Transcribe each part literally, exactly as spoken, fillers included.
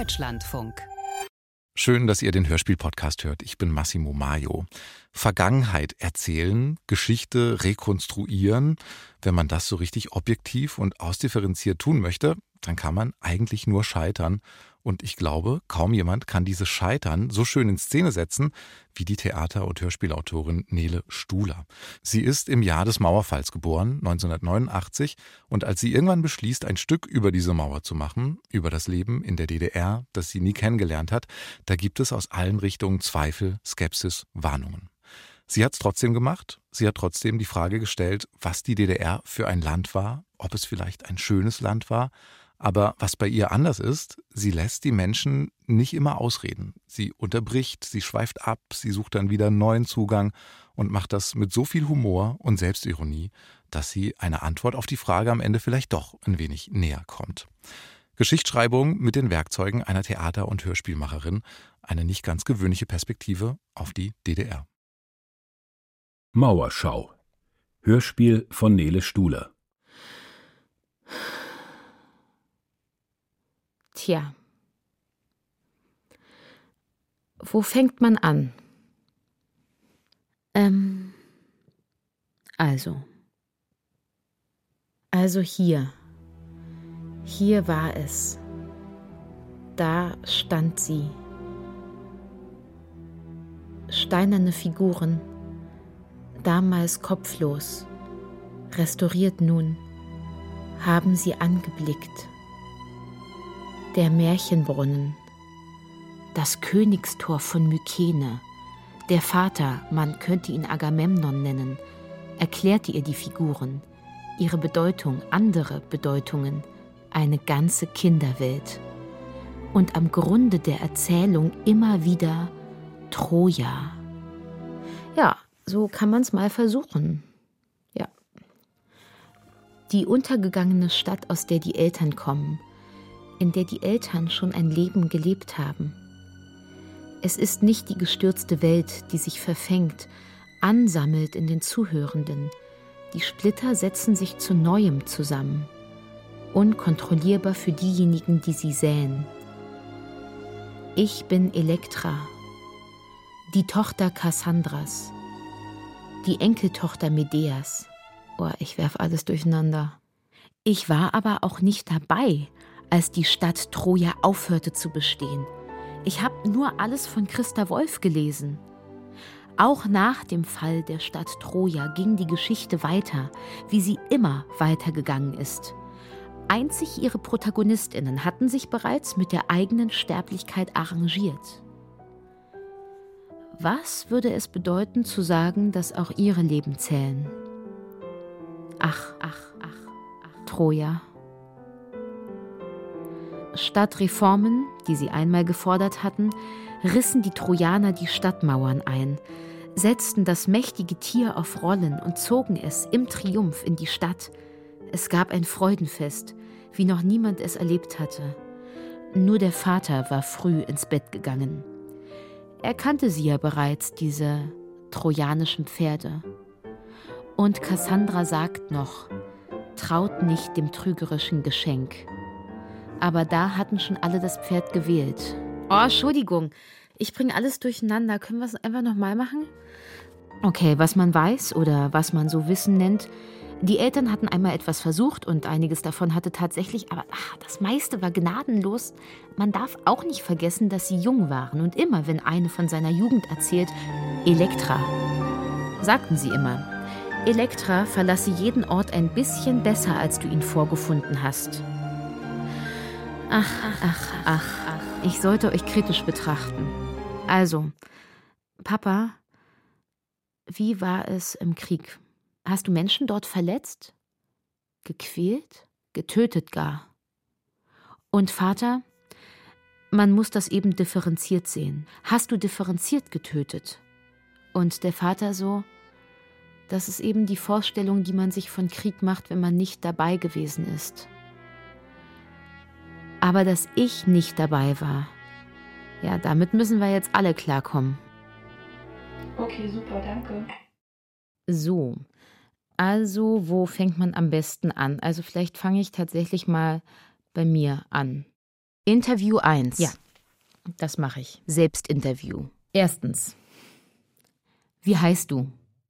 Deutschlandfunk. Schön, dass ihr den Hörspiel-Podcast hört. Ich bin Massimo Maio. Vergangenheit erzählen, Geschichte rekonstruieren. Wenn man das so richtig objektiv und ausdifferenziert tun möchte, dann kann man eigentlich nur scheitern. Und ich glaube, kaum jemand kann dieses Scheitern so schön in Szene setzen wie die Theater- und Hörspielautorin Nele Stuhler. Sie ist im Jahr des Mauerfalls geboren, neunzehnhundertneunundachtzig, und als sie irgendwann beschließt, ein Stück über diese Mauer zu machen, über das Leben in der D D R, das sie nie kennengelernt hat, da gibt es aus allen Richtungen Zweifel, Skepsis, Warnungen. Sie hat es trotzdem gemacht. Sie hat trotzdem die Frage gestellt, was die D D R für ein Land war, ob es vielleicht ein schönes Land war. Aber was bei ihr anders ist, sie lässt die Menschen nicht immer ausreden. Sie unterbricht, sie schweift ab, sie sucht dann wieder einen neuen Zugang und macht das mit so viel Humor und Selbstironie, dass sie einer Antwort auf die Frage am Ende vielleicht doch ein wenig näher kommt. Geschichtsschreibung mit den Werkzeugen einer Theater- und Hörspielmacherin, eine nicht ganz gewöhnliche Perspektive auf die D D R. Mauerschau. Hörspiel von Nele Stuhler. Tja. Wo fängt man an? Ähm, also. Also hier. Hier war es. Da stand sie. Steinerne Figuren, damals kopflos, restauriert nun, haben sie angeblickt. Der Märchenbrunnen, das Königstor von Mykene, der Vater, man könnte ihn Agamemnon nennen, erklärte ihr die Figuren, ihre Bedeutung, andere Bedeutungen, eine ganze Kinderwelt. Und am Grunde der Erzählung immer wieder Troja. Ja, so kann man es mal versuchen. Ja. Die untergegangene Stadt, aus der die Eltern kommen, in der die Eltern schon ein Leben gelebt haben. Es ist nicht die gestürzte Welt, die sich verfängt, ansammelt in den Zuhörenden. Die Splitter setzen sich zu Neuem zusammen, unkontrollierbar für diejenigen, die sie säen. Ich bin Elektra, die Tochter Kassandras, die Enkeltochter Medeas. Oh, ich werf alles durcheinander. Ich war aber auch nicht dabei, als die Stadt Troja aufhörte zu bestehen. Ich habe nur alles von Christa Wolf gelesen. Auch nach dem Fall der Stadt Troja ging die Geschichte weiter, wie sie immer weitergegangen ist. Einzig ihre ProtagonistInnen hatten sich bereits mit der eigenen Sterblichkeit arrangiert. Was würde es bedeuten, zu sagen, dass auch ihre Leben zählen? Ach, ach, ach, ach, Troja. Statt Reformen, die sie einmal gefordert hatten, rissen die Trojaner die Stadtmauern ein, setzten das mächtige Tier auf Rollen und zogen es im Triumph in die Stadt. Es gab ein Freudenfest, wie noch niemand es erlebt hatte. Nur der Vater war früh ins Bett gegangen. Er kannte sie ja bereits, diese trojanischen Pferde. Und Kassandra sagt noch, traut nicht dem trügerischen Geschenk. Aber da hatten schon alle das Pferd gewählt. Oh, Entschuldigung, ich bringe alles durcheinander. Können wir es einfach nochmal machen? Okay, was man weiß oder was man so Wissen nennt. Die Eltern hatten einmal etwas versucht und einiges davon hatte tatsächlich, aber ach, das meiste war gnadenlos. Man darf auch nicht vergessen, dass sie jung waren und immer, wenn eine von seiner Jugend erzählt, Elektra, sagten sie immer, Elektra verlasse jeden Ort ein bisschen besser, als du ihn vorgefunden hast. Ach, ach, ach, ach, ich sollte euch kritisch betrachten. Also, Papa, wie war es im Krieg? Hast du Menschen dort verletzt? Gequält? Getötet gar? Und Vater, man muss das eben differenziert sehen. Hast du differenziert getötet? Und der Vater so, das ist eben die Vorstellung, die man sich von Krieg macht, wenn man nicht dabei gewesen ist. Aber dass ich nicht dabei war, ja, damit müssen wir jetzt alle klarkommen. Okay, super, danke. So, also wo fängt man am besten an? Also vielleicht fange ich tatsächlich mal bei mir an. Interview eins. Ja, das mache ich. Selbstinterview. Erstens. Wie heißt du?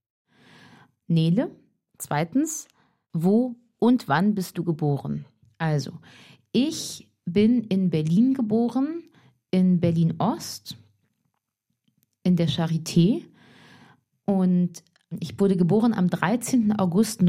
Nele. Zweitens. Wo und wann bist du geboren? Also, ich bin in Berlin geboren, in Berlin-Ost, in der Charité. Und ich wurde geboren am dreizehnten August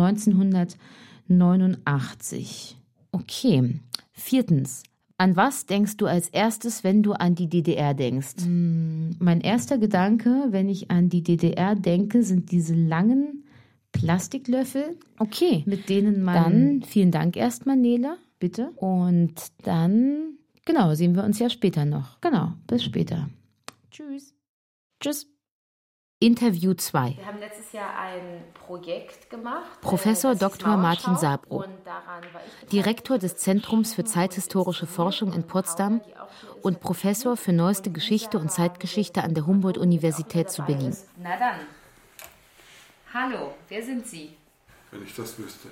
neunzehnhundertneunundachtzig. Okay. Viertens. An was denkst du als erstes, wenn du an die D D R denkst? Hm, mein erster Gedanke, wenn ich an die D D R denke, sind diese langen Plastiklöffel, Okay. mit denen man... Dann vielen Dank erstmal, Nele. Bitte? Und dann, Genau, sehen wir uns ja später noch. genau. Bis später. Tschüss. Tschüss. Interview zwei. Wir haben letztes Jahr ein Projekt gemacht. Professor äh, das hieß Doktor Martin Mauerschau. Sabro, Und daran war ich Direktor des Zentrums für zeithistorische Forschung in Potsdam und Professor für neueste Geschichte und Zeitgeschichte an der Humboldt-Universität zu Berlin. Na dann. Hallo, wer sind Sie? Wenn ich das wüsste.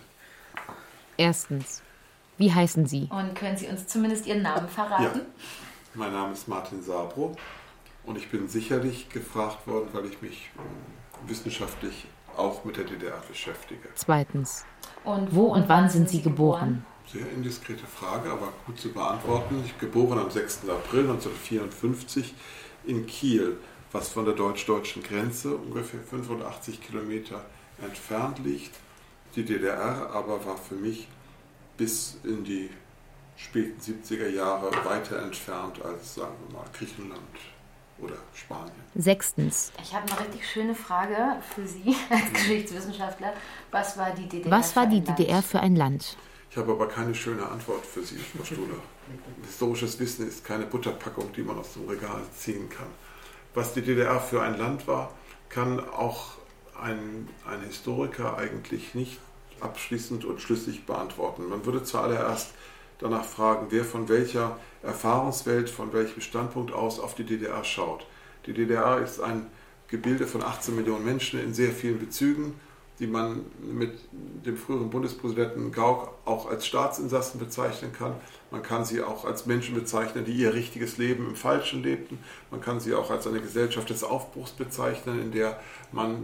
Erstens. Wie heißen Sie? Und können Sie uns zumindest Ihren Namen verraten? Ja, mein Name ist Martin Sabro und ich bin sicherlich gefragt worden, weil ich mich wissenschaftlich auch mit der D D R beschäftige. Zweitens. Und Wo und wann sind Sie geboren? Sehr indiskrete Frage, aber gut zu beantworten. Ich bin geboren am sechsten April neunzehnhundertvierundfünfzig in Kiel, was von der deutsch-deutschen Grenze ungefähr fünfundachtzig Kilometer entfernt liegt. Die D D R aber war für mich bis in die späten siebziger Jahre weiter entfernt als, sagen wir mal, Griechenland oder Spanien. Sechstens. Ich habe eine richtig schöne Frage für Sie als Geschichtswissenschaftler. Was war die D D R Was war für die ein D D R Land? für ein Land? Ich habe aber keine schöne Antwort für Sie, Frau Stuhler. Historisches Wissen ist keine Butterpackung, die man aus dem Regal ziehen kann. Was die D D R für ein Land war, kann auch ein, ein Historiker eigentlich nicht abschließend und schlüssig beantworten. Man würde zuallererst danach fragen, wer von welcher Erfahrungswelt, von welchem Standpunkt aus auf die D D R schaut. Die D D R ist ein Gebilde von achtzehn Millionen Menschen in sehr vielen Bezügen, die man mit dem früheren Bundespräsidenten Gauck auch als Staatsinsassen bezeichnen kann. Man kann sie auch als Menschen bezeichnen, die ihr richtiges Leben im Falschen lebten. Man kann sie auch als eine Gesellschaft des Aufbruchs bezeichnen, in der man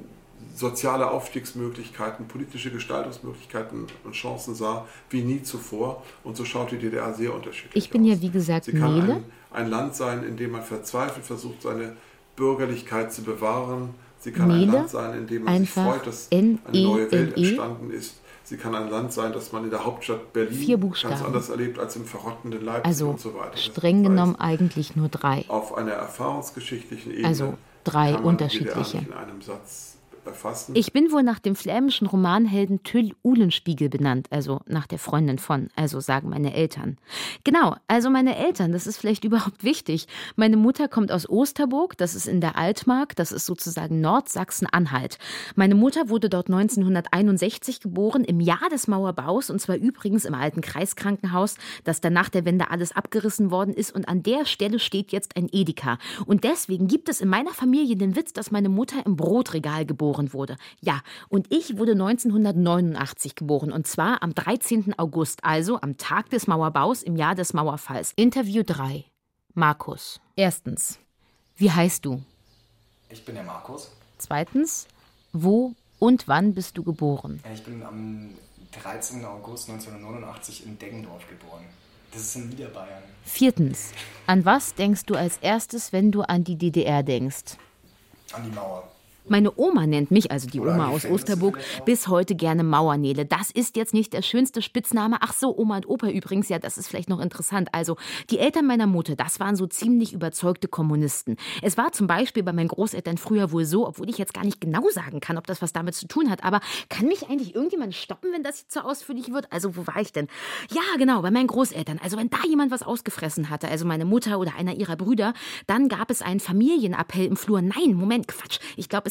soziale Aufstiegsmöglichkeiten, politische Gestaltungsmöglichkeiten und Chancen sah, wie nie zuvor. Und so schaut die D D R sehr unterschiedlich Ich bin aus. ja, wie gesagt, Sie kann Nele. ein, ein Land sein, in dem man verzweifelt versucht, seine Bürgerlichkeit zu bewahren. Sie kann ein Nele, Land sein, in dem man sich einfach freut, dass N eine E neue Welt L E. entstanden ist. Sie kann ein Land sein, das man in der Hauptstadt Berlin Vier ganz Buchstaben. anders erlebt als im verrottenden Leipzig Also und so weiter. Das streng heißt, genommen eigentlich nur drei. auf einer erfahrungsgeschichtlichen Ebene Also drei kann man die D D R unterschiedliche. nicht in einem Satz erfassen. Ich bin wohl nach dem flämischen Romanhelden Tüll Uhlenspiegel benannt, also nach der Freundin von, also sagen meine Eltern. Genau, also meine Eltern, das ist vielleicht überhaupt wichtig. Meine Mutter kommt aus Osterburg, das ist in der Altmark, das ist sozusagen Nordsachsen-Anhalt. Meine Mutter wurde dort neunzehnhunderteinundsechzig geboren, im Jahr des Mauerbaus, und zwar übrigens im alten Kreiskrankenhaus, das dann nach der Wende alles abgerissen worden ist, und an der Stelle steht jetzt ein Edeka. Und deswegen gibt es in meiner Familie den Witz, dass meine Mutter im Brotregal geboren wurde. Ja, und ich wurde neunzehnhundertneunundachtzig geboren, und zwar am dreizehnten August, also am Tag des Mauerbaus im Jahr des Mauerfalls. Interview drei. Markus. Erstens. Wie heißt du? Ich bin der Markus. Zweitens. Wo und wann bist du geboren? Ich bin am dreizehnten August neunzehnhundertneunundachtzig in Deggendorf geboren. Das ist in Niederbayern. Viertens. An was denkst du als erstes, wenn du an die D D R denkst? An die Mauer. Meine Oma nennt mich, also die Oder Oma an die aus Gefängnisse Osterburg, vielleicht auch. bis heute gerne Mauernele. Das ist jetzt nicht der schönste Spitzname. Ach so, Oma und Opa übrigens, ja, das ist vielleicht noch interessant. Also, die Eltern meiner Mutter, das waren so ziemlich überzeugte Kommunisten. Es war zum Beispiel bei meinen Großeltern früher wohl so, obwohl ich jetzt gar nicht genau sagen kann, ob das was damit zu tun hat, aber kann mich eigentlich irgendjemand stoppen, wenn das jetzt so ausführlich wird? Also, wo war ich denn? Ja, genau, bei meinen Großeltern. Also, wenn da jemand was ausgefressen hatte, also meine Mutter oder einer ihrer Brüder, dann gab es einen Familienappell im Flur. Nein, Moment, Quatsch. Ich glaube, es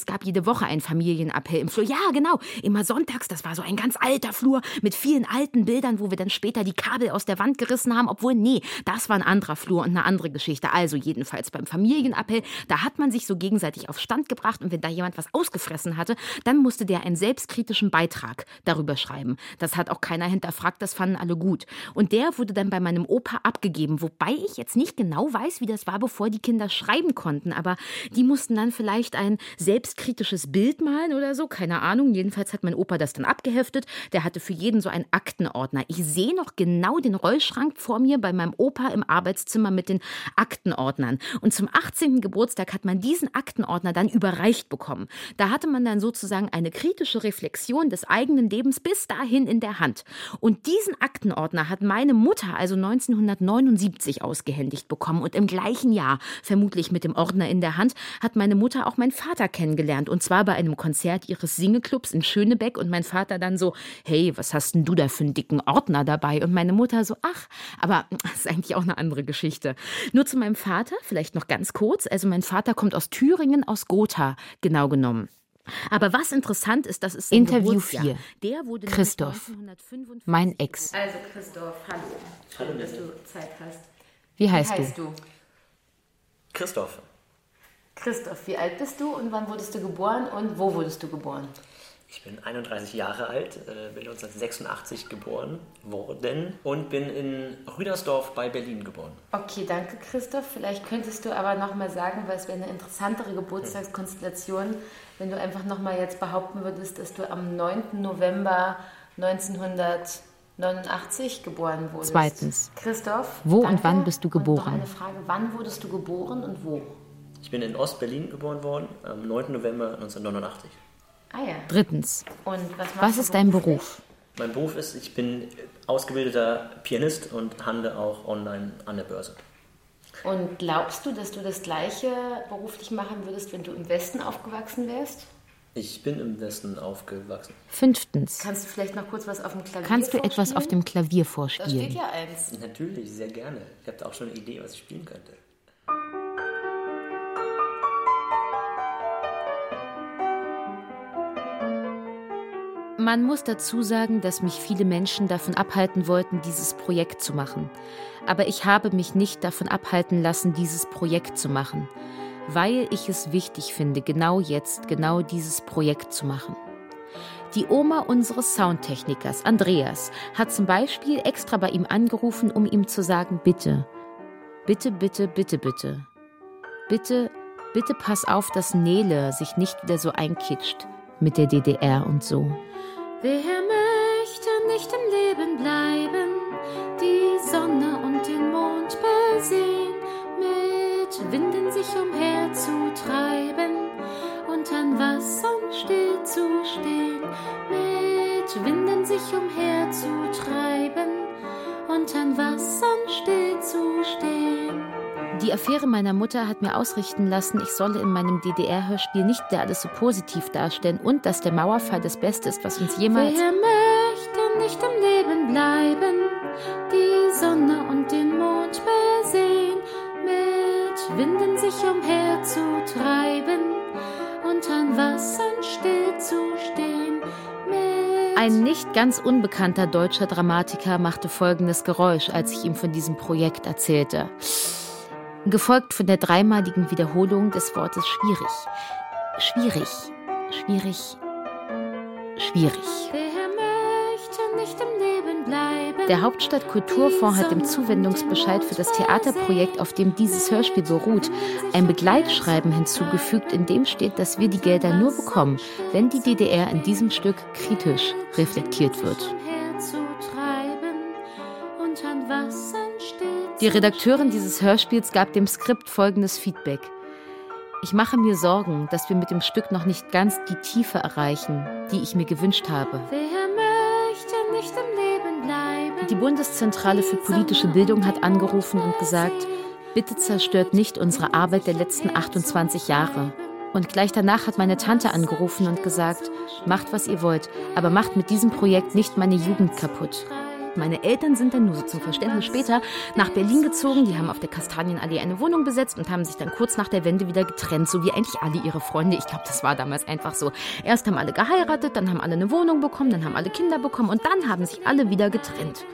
es gab jede Woche einen Familienappell im Flur. Ja, genau, immer sonntags, das war so ein ganz alter Flur mit vielen alten Bildern, wo wir dann später die Kabel aus der Wand gerissen haben, obwohl, nee, das war ein anderer Flur und eine andere Geschichte. Also jedenfalls beim Familienappell, da hat man sich so gegenseitig auf Stand gebracht und wenn da jemand was ausgefressen hatte, dann musste der einen selbstkritischen Beitrag darüber schreiben. Das hat auch keiner hinterfragt, das fanden alle gut. Und der wurde dann bei meinem Opa abgegeben, wobei ich jetzt nicht genau weiß, wie das war, bevor die Kinder schreiben konnten, aber die mussten dann vielleicht ein selbstkritisches Bild malen oder so, keine Ahnung. Jedenfalls hat mein Opa das dann abgeheftet. Der hatte für jeden so einen Aktenordner. Ich sehe noch genau den Rollschrank vor mir bei meinem Opa im Arbeitszimmer mit den Aktenordnern. Und zum achtzehnten Geburtstag hat man diesen Aktenordner dann überreicht bekommen. Da hatte man dann sozusagen eine kritische Reflexion des eigenen Lebens bis dahin in der Hand. Und diesen Aktenordner hat meine Mutter also neunzehnhundertneunundsiebzig ausgehändigt bekommen. Und im gleichen Jahr, vermutlich mit dem Ordner in der Hand, hat meine Mutter auch meinen Vater kennengelernt. Und zwar bei einem Konzert ihres Singeclubs in Schönebeck. Und mein Vater dann so, hey, was hast denn du da für einen dicken Ordner dabei? Und meine Mutter so, ach, aber das ist eigentlich auch eine andere Geschichte. Nur zu meinem Vater, vielleicht noch ganz kurz. Also mein Vater kommt aus Thüringen, aus Gotha, genau genommen. Aber was interessant ist, das ist sein Interview Geburtsjahr. vier. Der wurde Christoph, neunzehnhundertfünfundfünfzig mein Ex. Also Christoph, hallo. Schön, dass du Zeit hast. Wie heißt, Wie heißt du? du? Christoph. Christoph, wie alt bist du und wann wurdest du geboren und wo wurdest du geboren? Ich bin einunddreißig Jahre alt, bin neunzehnhundertsechsundachtzig geboren worden und bin in Rüdersdorf bei Berlin geboren. Okay, danke Christoph. Vielleicht könntest du aber nochmal sagen, weil es wäre eine interessantere Geburtstagskonstellation, wenn du einfach nochmal jetzt behaupten würdest, dass du am neunten November neunzehnhundertneunundachtzig geboren wurdest. Zweitens. Christoph, wo danke. und wann bist du geboren? Und noch eine Frage, wann wurdest du geboren und wo? Ich bin in Ost-Berlin geboren worden, am neunten November neunzehnhundertneunundachtzig. Ah ja. Drittens. Und was, was ist dein Beruf? Mein Beruf ist, ich bin ausgebildeter Pianist und handle auch online an der Börse. Und glaubst du, dass du das Gleiche beruflich machen würdest, wenn du im Westen aufgewachsen wärst? Ich bin im Westen aufgewachsen. Fünftens. Kannst du vielleicht noch kurz was auf dem Klavier Kannst du vorspielen? etwas auf dem Klavier Da vorspielen? steht ja eins. Natürlich, sehr gerne. Ich habe da auch schon eine Idee, was ich spielen könnte. Man muss dazu sagen, dass mich viele Menschen davon abhalten wollten, dieses Projekt zu machen. Aber ich habe mich nicht davon abhalten lassen, dieses Projekt zu machen, weil ich es wichtig finde, genau jetzt, genau dieses Projekt zu machen. Die Oma unseres Soundtechnikers, Andreas, hat zum Beispiel extra bei ihm angerufen, um ihm zu sagen, bitte, bitte, bitte, bitte, bitte, bitte, bitte pass auf, dass Nele sich nicht wieder so einkitscht mit der D D R und so. Wer möchte nicht im Leben bleiben, die Sonne und den Mond besehen, mit Winden sich umherzutreiben und an Wassern still zu stehen, mit Winden sich umherzutreiben und an Wassern still zu stehen. Die Affäre meiner Mutter hat mir ausrichten lassen, ich solle in meinem D D R-Hörspiel nicht wieder alles so positiv darstellen und dass der Mauerfall das Beste ist, was uns jemals... Wer möchte nicht im Leben bleiben, die Sonne und den Mond besehen, mit Winden sich umherzutreiben und an Wassern still zu stehen, mit... Ein nicht ganz unbekannter deutscher Dramatiker machte folgendes Geräusch, als ich ihm von diesem Projekt erzählte. Gefolgt von der dreimaligen Wiederholung des Wortes schwierig. Schwierig, schwierig, schwierig. Wer möchte nicht im Leben bleiben, Der Hauptstadt-Kulturfonds hat im Zuwendungsbescheid für das Theaterprojekt, auf dem dieses Hörspiel beruht, ein Begleitschreiben hinzugefügt, in dem steht, dass wir die Gelder nur bekommen, wenn die D D R in diesem Stück kritisch reflektiert wird. und an Wassern still Die Redakteurin dieses Hörspiels gab dem Skript folgendes Feedback. Ich mache mir Sorgen, dass wir mit dem Stück noch nicht ganz die Tiefe erreichen, die ich mir gewünscht habe. Wer möchte nicht im Leben bleiben, Die Bundeszentrale für politische Bildung hat angerufen und gesagt, bitte zerstört nicht unsere Arbeit der letzten achtundzwanzig Jahre. Und gleich danach hat meine Tante angerufen und gesagt, macht was ihr wollt, aber macht mit diesem Projekt nicht meine Jugend kaputt. verliebt. Meine Eltern sind dann nur so zum Verständnis später nach Berlin gezogen. Die haben auf der Kastanienallee eine Wohnung besetzt und haben sich dann kurz nach der Wende wieder getrennt, so wie eigentlich alle ihre Freunde. Ich glaube, das war damals einfach so. Erst haben alle geheiratet, dann haben alle eine Wohnung bekommen, dann haben alle Kinder bekommen und dann haben sich alle wieder getrennt.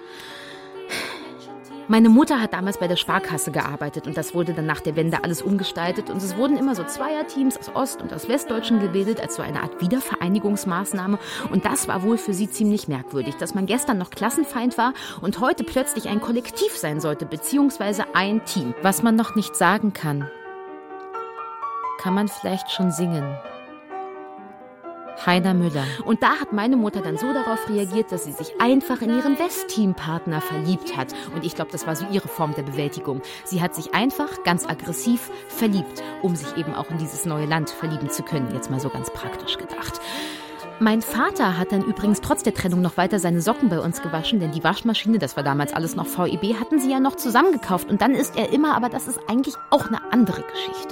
Meine Mutter hat damals bei der Sparkasse gearbeitet und das wurde dann nach der Wende alles umgestaltet und es wurden immer so Zweierteams aus Ost- und aus Westdeutschen gebildet als so eine Art Wiedervereinigungsmaßnahme und das war wohl für sie ziemlich merkwürdig, dass man gestern noch Klassenfeind war und heute plötzlich ein Kollektiv sein sollte, beziehungsweise ein Team. Was man noch nicht sagen kann, kann man vielleicht schon singen. Heiner Müller. Und da hat meine Mutter dann so darauf reagiert, dass sie sich einfach in ihren Westteam-Partner verliebt hat. Und ich glaube, das war so ihre Form der Bewältigung. Sie hat sich einfach ganz aggressiv verliebt, um sich eben auch in dieses neue Land verlieben zu können. Jetzt mal so ganz praktisch gedacht. Mein Vater hat dann übrigens trotz der Trennung noch weiter seine Socken bei uns gewaschen, denn die Waschmaschine, das war damals alles noch V E B, hatten sie ja noch zusammengekauft. Und dann ist er immer, aber das ist eigentlich auch eine andere Geschichte.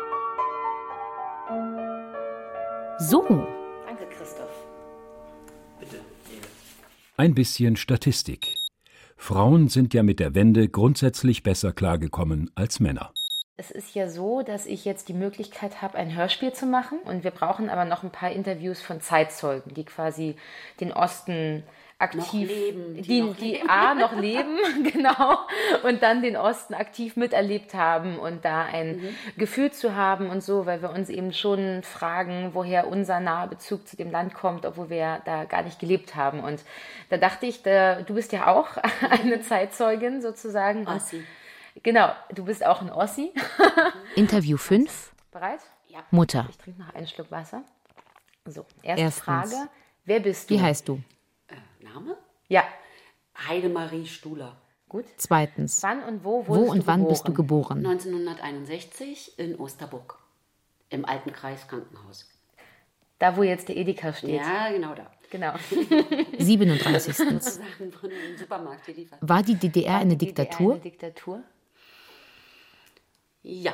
So. Danke, Christoph. Bitte, Nele. Ein bisschen Statistik. Frauen sind ja mit der Wende grundsätzlich besser klargekommen als Männer. Es ist ja so, dass ich jetzt die Möglichkeit habe, ein Hörspiel zu machen. Und wir brauchen aber noch ein paar Interviews von Zeitzeugen, die quasi den Osten aktiv, noch leben, die, die, noch die leben. A, noch leben, genau, und dann den Osten aktiv miterlebt haben und da ein mhm. Gefühl zu haben und so, weil wir uns eben schon fragen, woher unser naher Bezug zu dem Land kommt, obwohl wir da gar nicht gelebt haben. Und da dachte ich, da, du bist ja auch eine Zeitzeugin sozusagen. Ossi. Genau, du bist auch ein Ossi. Interview fünf. Bereit? Ja. Mutter. Ich trinke noch einen Schluck Wasser. So, erste Erstens. Frage. Wer bist du? Wie heißt du? Äh, Name? Ja. Heidemarie Stuhler. Gut. Zweitens. Wann und wo wurdest Wo und du wann geboren? bist du geboren? neunzehnhunderteinundsechzig in Osterburg. Im alten Kreiskrankenhaus. Da, wo jetzt der Edeka steht. Ja, genau da. Genau. siebenunddreißigstens. Sachen von dem Supermarkt geliefert. War die D D R eine Die D D R Diktatur? Eine Diktatur? Ja.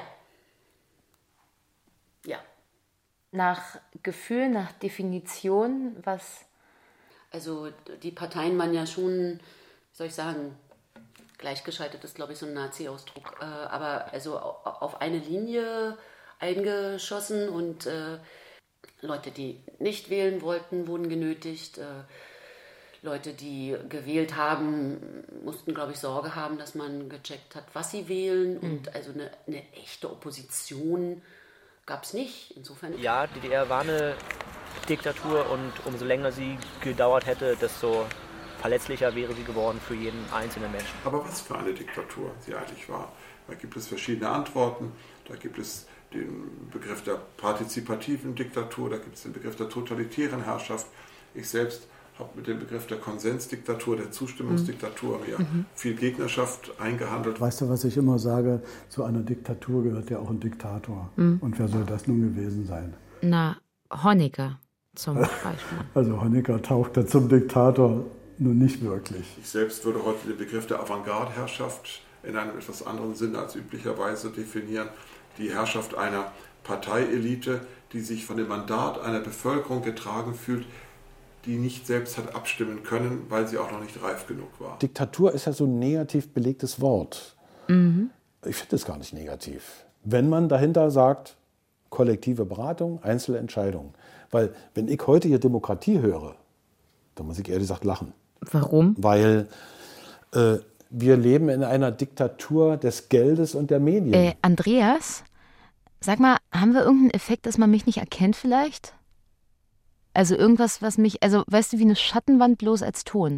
Ja. Nach Gefühl, nach Definition, was... Also die Parteien waren ja schon, wie soll ich sagen, gleichgeschaltet ist, glaube ich, so ein Nazi-Ausdruck. Äh, aber also auf eine Linie eingeschossen und äh, Leute, die nicht wählen wollten, wurden genötigt. Äh, Leute, die gewählt haben, mussten, glaube ich, Sorge haben, dass man gecheckt hat, was sie wählen. Mhm. Und also eine, eine echte Opposition gab es nicht. Insofern. Ja, die D D R war eine Diktatur und umso länger sie gedauert hätte, desto verletzlicher wäre sie geworden für jeden einzelnen Menschen. Aber was für eine Diktatur sie eigentlich war, da gibt es verschiedene Antworten. Da gibt es den Begriff der partizipativen Diktatur, da gibt es den Begriff der totalitären Herrschaft. Ich selbst habe mit dem Begriff der Konsensdiktatur, der Zustimmungsdiktatur mir mhm. viel Gegnerschaft eingehandelt. Weißt du, was ich immer sage? Zu einer Diktatur gehört ja auch ein Diktator. Mhm. Und wer soll das nun gewesen sein? Na, Honecker zum Beispiel. Also Honecker tauchte zum Diktator nun nicht wirklich. Ich selbst würde heute den Begriff der Avantgarde-Herrschaft in einem etwas anderen Sinne als üblicherweise definieren. Die Herrschaft einer Parteielite, die sich von dem Mandat einer Bevölkerung getragen fühlt, die nicht selbst hat abstimmen können, weil sie auch noch nicht reif genug war. Diktatur ist ja so ein negativ belegtes Wort. Mhm. Ich finde es gar nicht negativ. Wenn man dahinter sagt, kollektive Beratung, Einzelentscheidung. Weil wenn ich heute hier Demokratie höre, dann muss ich ehrlich gesagt lachen. Warum? Weil äh, wir leben in einer Diktatur des Geldes und der Medien. Äh, Andreas, sag mal, haben wir irgendeinen Effekt, dass man mich nicht erkennt vielleicht? Also irgendwas, was mich, also weißt du, wie eine Schattenwand bloß als Ton.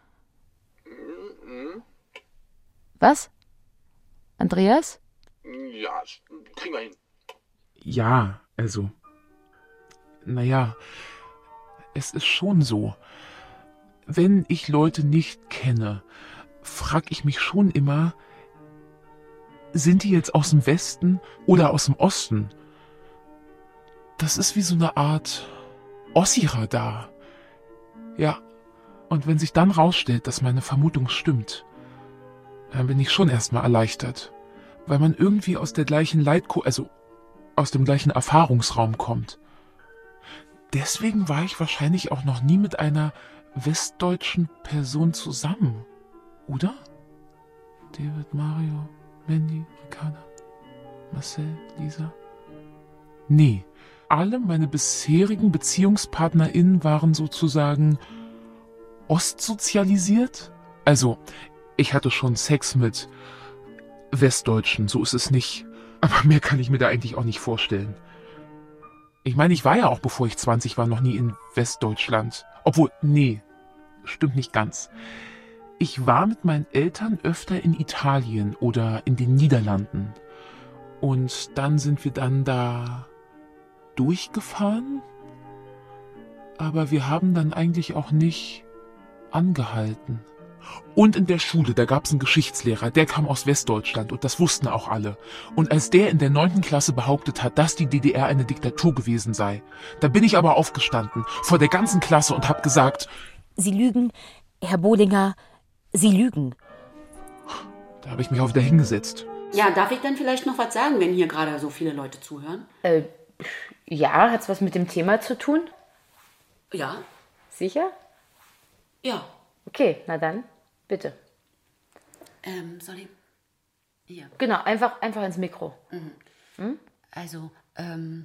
Mhm. Was? Andreas? Ja, kriegen wir hin. Ja, also, naja, es ist schon so. Wenn ich Leute nicht kenne, frage ich mich schon immer, sind die jetzt aus dem Westen oder aus dem Osten? Das ist wie so eine Art Ossi-Radar. Ja, und wenn sich dann rausstellt, dass meine Vermutung stimmt, dann bin ich schon erstmal erleichtert, weil man irgendwie aus der gleichen Leitko, also aus dem gleichen Erfahrungsraum kommt. Deswegen war ich wahrscheinlich auch noch nie mit einer westdeutschen Person zusammen, oder? David, Mario, Mandy, Ricarda, Marcel, Lisa? Nee, alle meine bisherigen BeziehungspartnerInnen waren sozusagen ostsozialisiert. Also, ich hatte schon Sex mit Westdeutschen, so ist es nicht. Aber mehr kann ich mir da eigentlich auch nicht vorstellen. Ich meine, ich war ja auch, bevor ich zwanzig war, noch nie in Westdeutschland. Obwohl, nee, stimmt nicht ganz. Ich war mit meinen Eltern öfter in Italien oder in den Niederlanden. Und dann sind wir dann da durchgefahren. Aber wir haben dann eigentlich auch nicht angehalten. Und in der Schule, da gab es einen Geschichtslehrer, der kam aus Westdeutschland und das wussten auch alle. Und als der in der neunten Klasse behauptet hat, dass die D D R eine Diktatur gewesen sei, da bin ich aber aufgestanden vor der ganzen Klasse und habe gesagt: Sie lügen, Herr Bohlinger, Sie lügen. Da habe ich mich auch wieder hingesetzt. Ja, darf ich dann vielleicht noch was sagen, wenn hier gerade so viele Leute zuhören? Äh, ja, hat's was mit dem Thema zu tun? Ja. Sicher? Ja. Okay, na dann, bitte. Ähm, soll ich? Hier. Genau, einfach, einfach ins Mikro. Mhm. Hm? Also, ähm,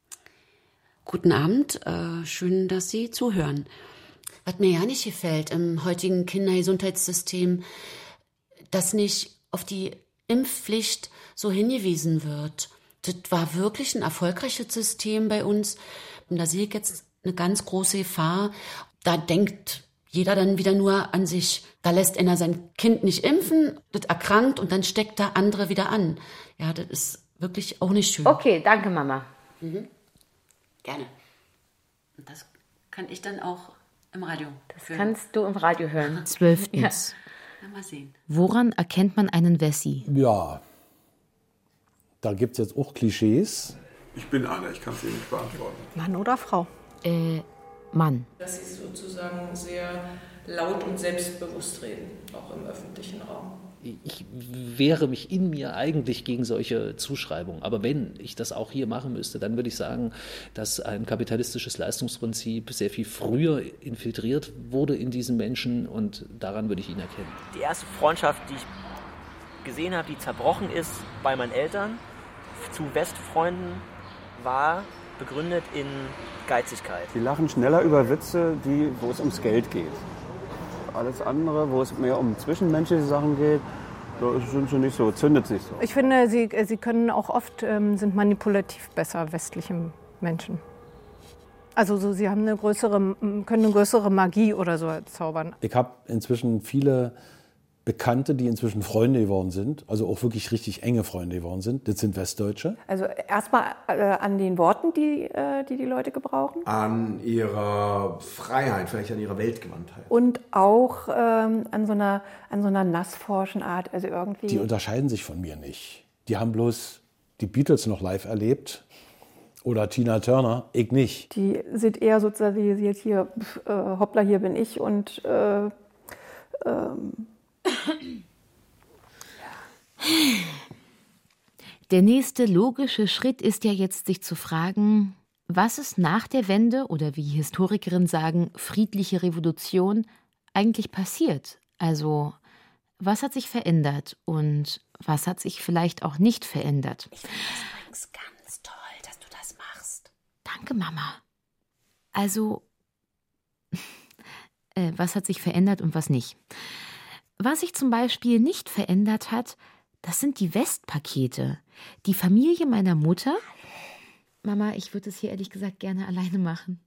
guten Abend, äh, schön, dass Sie zuhören. Was mir ja nicht gefällt im heutigen Kindergesundheitssystem, dass nicht auf die Impfpflicht so hingewiesen wird. Das war wirklich ein erfolgreiches System bei uns. Und da sehe ich jetzt eine ganz große Gefahr. Da denkt jeder dann wieder nur an sich. Da lässt einer sein Kind nicht impfen, das erkrankt und dann steckt da andere wieder an. Ja, das ist wirklich auch nicht schön. Okay, danke, Mama. Mhm. Gerne. Und das kann ich dann auch im Radio Das hören. kannst du im Radio hören. Zwölftens. Ja. Mal sehen. Woran erkennt man einen Wessi? Ja, da gibt es jetzt auch Klischees. Ich bin einer, ich kann es Ihnen nicht beantworten. Mann oder Frau? Äh, Mann. Dass sie sozusagen sehr laut und selbstbewusst reden, auch im öffentlichen Raum. Ich wehre mich in mir eigentlich gegen solche Zuschreibungen. Aber wenn ich das auch hier machen müsste, dann würde ich sagen, dass ein kapitalistisches Leistungsprinzip sehr viel früher infiltriert wurde in diesen Menschen und daran würde ich ihn erkennen. Die erste Freundschaft, die ich gesehen habe, die zerbrochen ist bei meinen Eltern zu Westfreunden, war begründet in Geizigkeit. Die lachen schneller über Witze, die, wo es ums Geld geht. Alles andere, wo es mehr um zwischenmenschliche Sachen geht, da sind sie nicht so, zündet sich so. Ich finde, sie, sie können auch oft, ähm, sind manipulativ besser, westliche Menschen. Also so, sie haben eine größere, können eine größere Magie oder so zaubern. Ich habe inzwischen viele Bekannte, die inzwischen Freunde geworden sind, also auch wirklich richtig enge Freunde geworden sind. Das sind Westdeutsche. Also erstmal äh, an den Worten, die, äh, die die Leute gebrauchen. An ihrer Freiheit, vielleicht an ihrer Weltgewandtheit. Und auch ähm, an so einer, an so einer nassforschen Art. Also irgendwie. Die unterscheiden sich von mir nicht. Die haben bloß die Beatles noch live erlebt oder Tina Turner, ich nicht. Die sind eher sozialisiert hier, äh, hoppla, hier bin ich und äh, ähm, Der nächste logische Schritt ist ja jetzt, sich zu fragen, was ist nach der Wende oder wie Historikerinnen sagen, friedliche Revolution eigentlich passiert? Also, was hat sich verändert und was hat sich vielleicht auch nicht verändert? Ich finde das übrigens ganz toll, dass du das machst. Danke, Mama. Also, äh, was hat sich verändert und was nicht? Was sich zum Beispiel nicht verändert hat, das sind die Westpakete. Die Familie meiner Mutter. Mama, ich würde es hier ehrlich gesagt gerne alleine machen.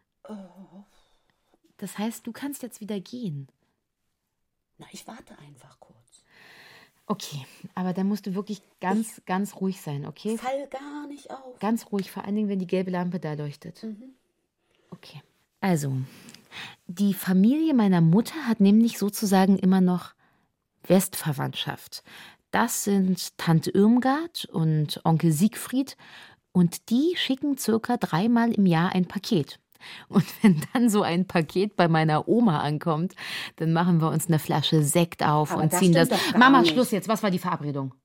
Das heißt, du kannst jetzt wieder gehen. Na, ich warte einfach kurz. Okay, aber dann musst du wirklich ganz, ich ganz ruhig sein, okay? Fall gar nicht auf. Ganz ruhig, vor allen Dingen, wenn die gelbe Lampe da leuchtet. Mhm. Okay. Also, die Familie meiner Mutter hat nämlich sozusagen immer noch Westverwandtschaft. Das sind Tante Irmgard und Onkel Siegfried und die schicken circa dreimal im Jahr ein Paket. Und wenn dann so ein Paket bei meiner Oma ankommt, dann machen wir uns eine Flasche Sekt auf Aber und das ziehen das... stimmt doch gar Mama, nicht. Schluss jetzt, was war die Verabredung?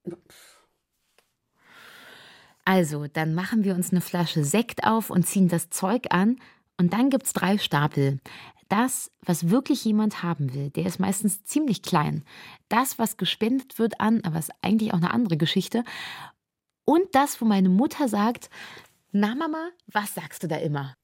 Also, dann machen wir uns eine Flasche Sekt auf und ziehen das Zeug an und dann gibt's drei Stapel. das, was wirklich jemand haben will, der ist meistens ziemlich klein. Das, was gespendet wird an, aber ist eigentlich auch eine andere Geschichte. Und das, wo meine Mutter sagt, na Mama, was sagst du da immer?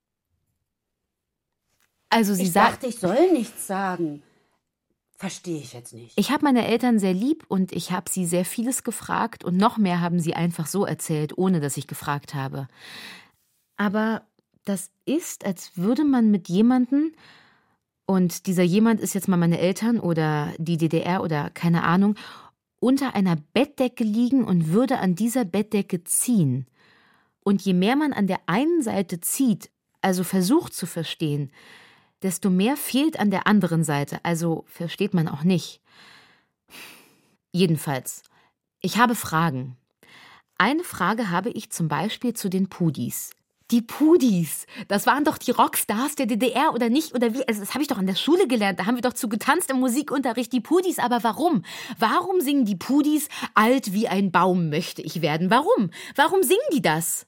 Also sie ich sagt, dachte, ich soll nichts sagen. Verstehe ich jetzt nicht. Ich habe meine Eltern sehr lieb und ich habe sie sehr vieles gefragt und noch mehr haben sie einfach so erzählt, ohne dass ich gefragt habe. Aber das ist, als würde man mit jemandem, und dieser jemand ist jetzt mal meine Eltern oder die D D R oder keine Ahnung, unter einer Bettdecke liegen und würde an dieser Bettdecke ziehen. Und je mehr man an der einen Seite zieht, also versucht zu verstehen, desto mehr fehlt an der anderen Seite, also versteht man auch nicht. Jedenfalls, ich habe Fragen. Eine Frage habe ich zum Beispiel zu den Pudis. Die Pudis, das waren doch die Rockstars der D D R, oder nicht? Oder wie? Also das habe ich doch in der Schule gelernt, da haben wir doch zu getanzt im Musikunterricht, die Pudis. Aber warum? Warum singen die Pudis, alt wie ein Baum möchte ich werden? Warum? Warum singen die das?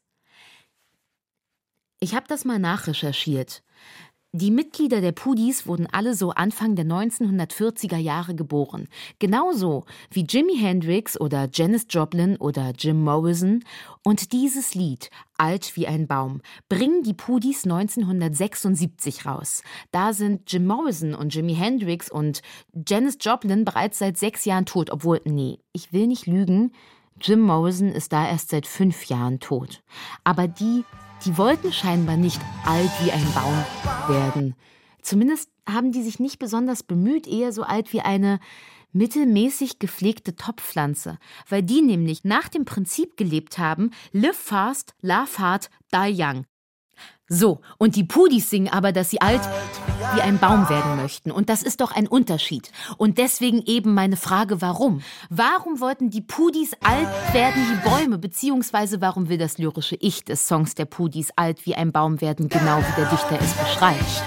Ich habe das mal nachrecherchiert. Die Mitglieder der Pudis wurden alle so Anfang der neunzehnhundertvierziger Jahre geboren. Genauso wie Jimi Hendrix oder Janis Joplin oder Jim Morrison. Und dieses Lied, Alt wie ein Baum, bringen die Pudis neunzehnhundertsechsundsiebzig raus. Da sind Jim Morrison und Jimi Hendrix und Janis Joplin bereits seit sechs Jahren tot. Obwohl, nee, ich will nicht lügen, Jim Morrison ist da erst seit fünf Jahren tot. Aber die... Die wollten scheinbar nicht alt wie ein Baum werden. Zumindest haben die sich nicht besonders bemüht, eher so alt wie eine mittelmäßig gepflegte Topfpflanze, weil die nämlich nach dem Prinzip gelebt haben, live fast, laugh hard, die young. So, und die Pudis singen aber, dass sie alt wie ein Baum werden möchten. Und das ist doch ein Unterschied. Und deswegen eben meine Frage, warum? Warum wollten die Pudis alt werden wie Bäume? Beziehungsweise warum will das lyrische Ich des Songs der Pudis alt wie ein Baum werden, genau wie der Dichter es beschreibt?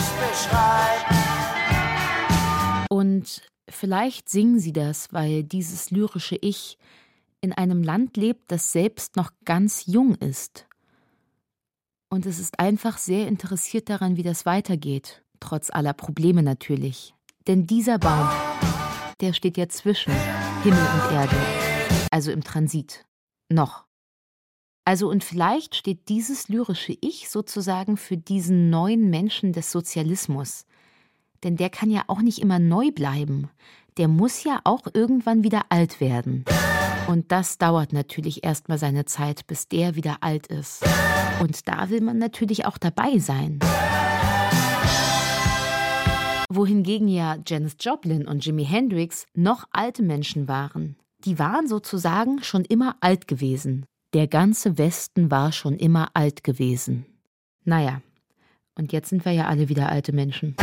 Und vielleicht singen sie das, weil dieses lyrische Ich in einem Land lebt, das selbst noch ganz jung ist. Und es ist einfach sehr interessiert daran, wie das weitergeht. Trotz aller Probleme natürlich. Denn dieser Baum, der steht ja zwischen Himmel und Erde. Also im Transit. Noch. Also und vielleicht steht dieses lyrische Ich sozusagen für diesen neuen Menschen des Sozialismus. Denn der kann ja auch nicht immer neu bleiben. Der muss ja auch irgendwann wieder alt werden. Und das dauert natürlich erstmal seine Zeit, bis der wieder alt ist. Und da will man natürlich auch dabei sein. Wohingegen ja Janis Joplin und Jimi Hendrix noch alte Menschen waren. Die waren sozusagen schon immer alt gewesen. Der ganze Westen war schon immer alt gewesen. Naja, und jetzt sind wir ja alle wieder alte Menschen.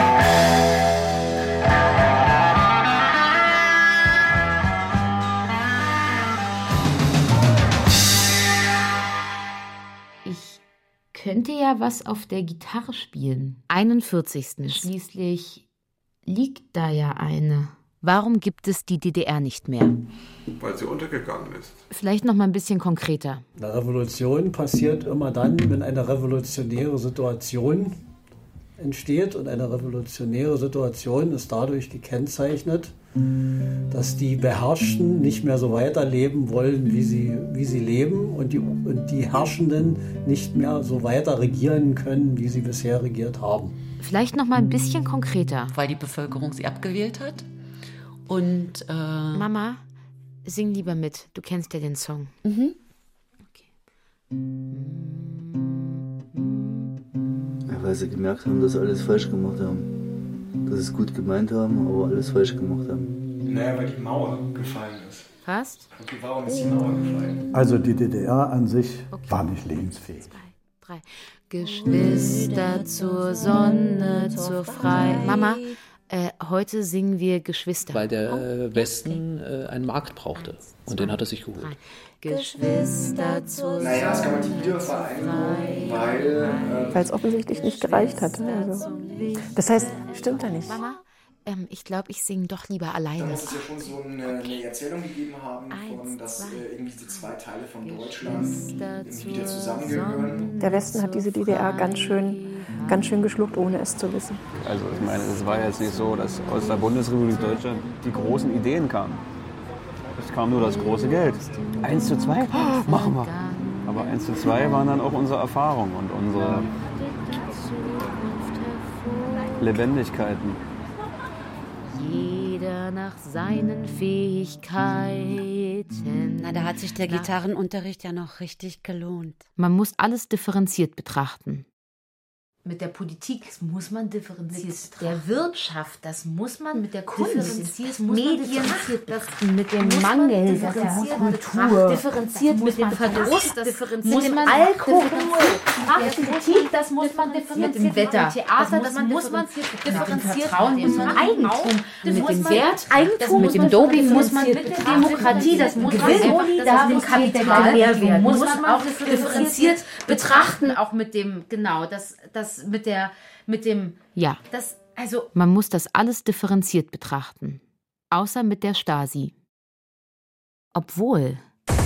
Könnte ja was auf der Gitarre spielen. einundvierzigsten Schließlich liegt da ja eine. Warum gibt es die D D R nicht mehr? Weil sie untergegangen ist. Vielleicht noch mal ein bisschen konkreter. Eine Revolution passiert immer dann, wenn eine revolutionäre Situation entsteht. Und eine revolutionäre Situation ist dadurch gekennzeichnet, dass die Beherrschten nicht mehr so weiterleben wollen, wie sie, wie sie leben, und die, und die Herrschenden nicht mehr so weiter regieren können, wie sie bisher regiert haben. Vielleicht noch mal ein bisschen konkreter. Weil die Bevölkerung sie abgewählt hat. Und äh Mama, sing lieber mit. Du kennst ja den Song. Mhm. Okay. Ja, weil sie gemerkt haben, dass sie alles falsch gemacht haben. Dass sie es gut gemeint haben, aber alles falsch gemacht haben. Naja, weil die Mauer gefallen ist. Was? Und warum ist die Mauer gefallen? Also die D D R an sich okay. war nicht lebensfähig. Drei. Geschwister zur Sonne, zur Freiheit. Mama, äh, heute singen wir Geschwister. Weil der äh, Westen äh, einen Markt brauchte. Eins, und den hat er sich geholt. Geschwister zur Sonne. Naja, es gab die Wiedervereinigung, weil... Äh, weil es offensichtlich nicht gereicht hat. Also. Das heißt, stimmt da nicht. Mama, ähm, ich glaube, ich singe doch lieber alleine. Da muss es ja schon so eine, eine Erzählung gegeben haben, von, dass äh, irgendwie diese zwei Teile von Deutschland irgendwie wieder zusammengehören. Der Westen hat diese D D R ganz schön, ganz schön geschluckt, ohne es zu wissen. Also ich meine, es war jetzt nicht so, dass aus der Bundesrepublik Deutschland die großen Ideen kamen. Es kam nur das große Geld. Eins zu zwei? Oh, machen wir. Aber eins zu zwei waren dann auch unsere Erfahrungen und unsere Lebendigkeiten. Jeder nach seinen Fähigkeiten. Na, da hat sich der Gitarrenunterricht ja noch richtig gelohnt. Man muss alles differenziert betrachten. Mit der Politik muss man differenziert Mit betrachten. der Wirtschaft, das muss man mit der Kunst, differenziert, Medien, das mit dem Mangel, das differenziert Kultur, differenziert mit dem Verdruss, das differenziert muss mit man dem Alkohol, Politik, das muss man differenziert mit dem Wetter, Theater, das muss man differenziert Vertrauen, mit dem Eigentum, mit dem Wert, Eigentum, mit dem Doping muss man mit der Demokratie, das muss man einfach, dem Kapital, Mehrwert muss man auch differenziert betrachten, auch mit dem, genau, das, das mit der, mit dem, ja, das, also. Man muss das alles differenziert betrachten. Außer mit der Stasi. Obwohl.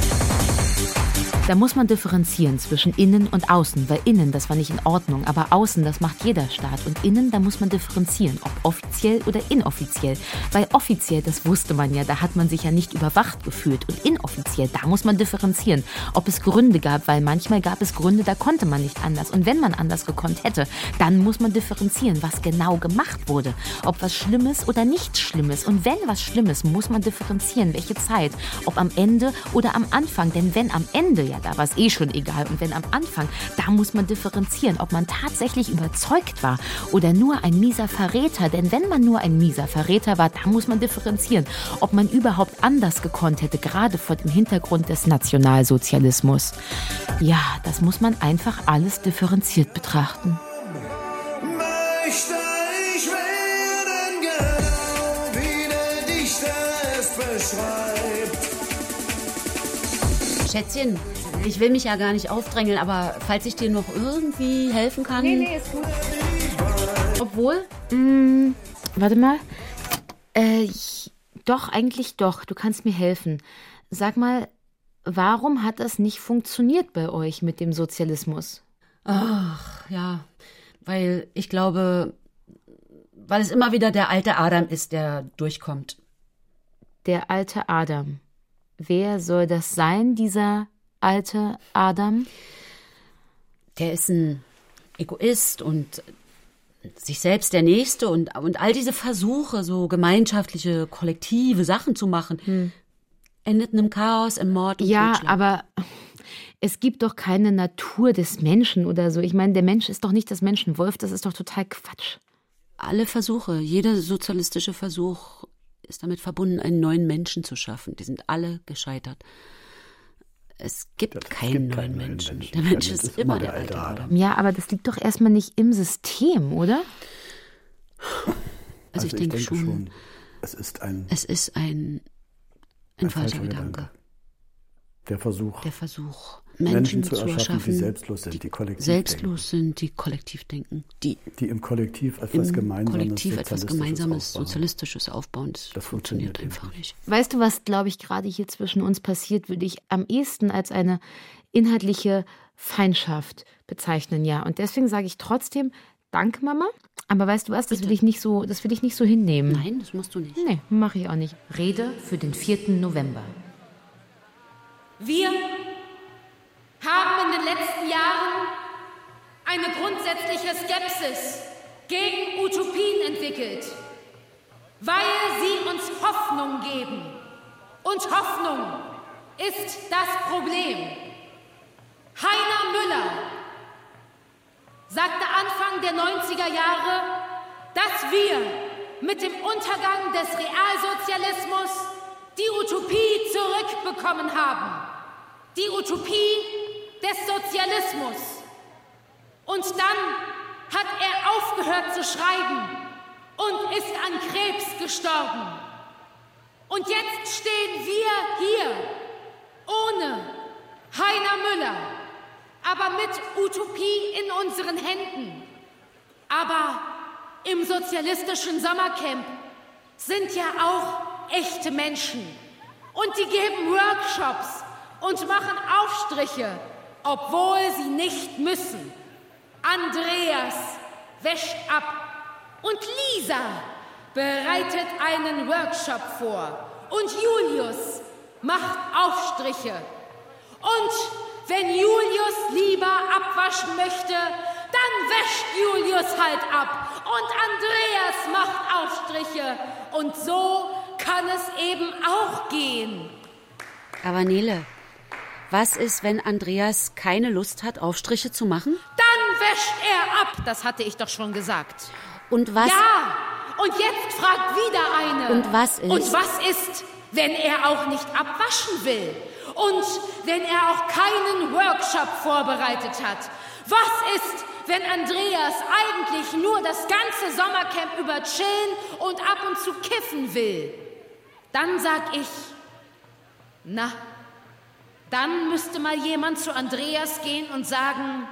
Da muss man differenzieren zwischen innen und außen, weil innen, das war nicht in Ordnung, aber außen, das macht jeder Staat. Und innen, da muss man differenzieren, ob offiziell oder inoffiziell. Weil offiziell, das wusste man ja, da hat man sich ja nicht überwacht gefühlt. Und inoffiziell, da muss man differenzieren, ob es Gründe gab, weil manchmal gab es Gründe, da konnte man nicht anders. Und wenn man anders gekonnt hätte, dann muss man differenzieren, was genau gemacht wurde. Ob was Schlimmes oder nichts Schlimmes. Und wenn was Schlimmes, muss man differenzieren, welche Zeit. Ob am Ende oder am Anfang. Denn wenn am Ende, ja, da war es eh schon egal. Und wenn am Anfang, da muss man differenzieren, ob man tatsächlich überzeugt war oder nur ein mieser Verräter. Denn wenn man nur ein mieser Verräter war, da muss man differenzieren, ob man überhaupt anders gekonnt hätte, gerade vor dem Hintergrund des Nationalsozialismus. Ja, das muss man einfach alles differenziert betrachten. Möchte ich werden, genau wie der Dichter es beschreibt. Schätzchen, ich will mich ja gar nicht aufdrängeln, aber falls ich dir noch irgendwie helfen kann... Nee, nee, ist gut. Obwohl, mh, warte mal, äh, ich, doch, eigentlich doch, du kannst mir helfen. Sag mal, warum hat das nicht funktioniert bei euch mit dem Sozialismus? Ach, ja, weil ich glaube, weil es immer wieder der alte Adam ist, der durchkommt. Der alte Adam. Wer soll das sein, dieser alte Adam? Der ist ein Egoist und sich selbst der Nächste und, und all diese Versuche, so gemeinschaftliche, kollektive Sachen zu machen, hm. endeten im Chaos, im Mord und Ja, Totschlag. aber es gibt doch keine Natur des Menschen oder so. Ich meine, der Mensch ist doch nicht das Menschenwolf, das ist doch total Quatsch. Alle Versuche, jeder sozialistische Versuch ist damit verbunden, einen neuen Menschen zu schaffen. Die sind alle gescheitert. Es gibt das keinen gibt neuen keinen Menschen. Menschen. Der Mensch ist, ist immer der alte Adam. Ja, aber das liegt doch erstmal nicht im System, oder? Also, also ich, ich denke, denke schon, schon, es ist ein, es ist ein, ein, ein falscher Gedanke. Gedanke. Der Versuch, der Versuch Menschen, Menschen zu erschaffen, erschaffen, die selbstlos sind, die, die kollektiv selbstlos denken. sind, die kollektiv denken, die, die im Kollektiv etwas im Gemeinsames, Kollektiv etwas Gemeinsames, aufbauen. Sozialistisches aufbauen. Das, das funktioniert, funktioniert einfach nicht. Weißt du, was, glaube ich, gerade hier zwischen uns passiert, würde ich am ehesten als eine inhaltliche Feindschaft bezeichnen, ja. Und deswegen sage ich trotzdem, danke, Mama. Aber weißt du was, das will ich nicht so, das will ich nicht so hinnehmen. Nein, das musst du nicht. Nee, mache ich auch nicht. Rede für den vierten November. Wir haben in den letzten Jahren eine grundsätzliche Skepsis gegen Utopien entwickelt, weil sie uns Hoffnung geben. Und Hoffnung ist das Problem. Heiner Müller sagte Anfang der neunziger Jahre, dass wir mit dem Untergang des Realsozialismus die Utopie zurückbekommen haben. Die Utopie des Sozialismus. Und dann hat er aufgehört zu schreiben und ist an Krebs gestorben. Und jetzt stehen wir hier ohne Heiner Müller, aber mit Utopie in unseren Händen. Aber im sozialistischen Sommercamp sind ja auch echte Menschen. Und die geben Workshops und machen Aufstriche, obwohl sie nicht müssen. Andreas, wäscht ab. Und Lisa bereitet einen Workshop vor. Und Julius macht Aufstriche. Und wenn Julius lieber abwaschen möchte, dann wäscht Julius halt ab. Und Andreas macht Aufstriche. Und so kann es eben auch gehen. Aber Nele, was ist, wenn Andreas keine Lust hat, Aufstriche zu machen? Dann wäscht er ab. Das hatte ich doch schon gesagt. Und was? Ja, und jetzt fragt wieder eine. Und was ist? Und was ist, wenn er auch nicht abwaschen will? Und wenn er auch keinen Workshop vorbereitet hat? Was ist, wenn Andreas eigentlich nur das ganze Sommercamp über chillen und ab und zu kiffen will? Dann sag ich, na, dann müsste mal jemand zu Andreas gehen und sagen,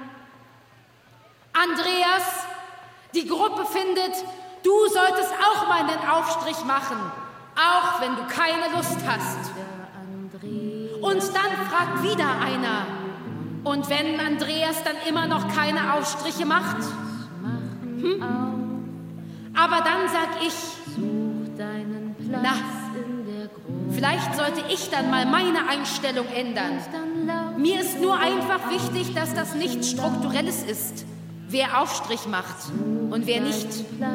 Andreas, die Gruppe findet, du solltest auch mal einen Aufstrich machen, auch wenn du keine Lust hast. Und dann fragt wieder einer, und wenn Andreas dann immer noch keine Aufstriche macht? Hm? Aber dann sag ich, na, vielleicht sollte ich dann mal meine Einstellung ändern. Mir ist nur einfach wichtig, dass das nichts Strukturelles ist, wer Aufstrich macht und wer nicht.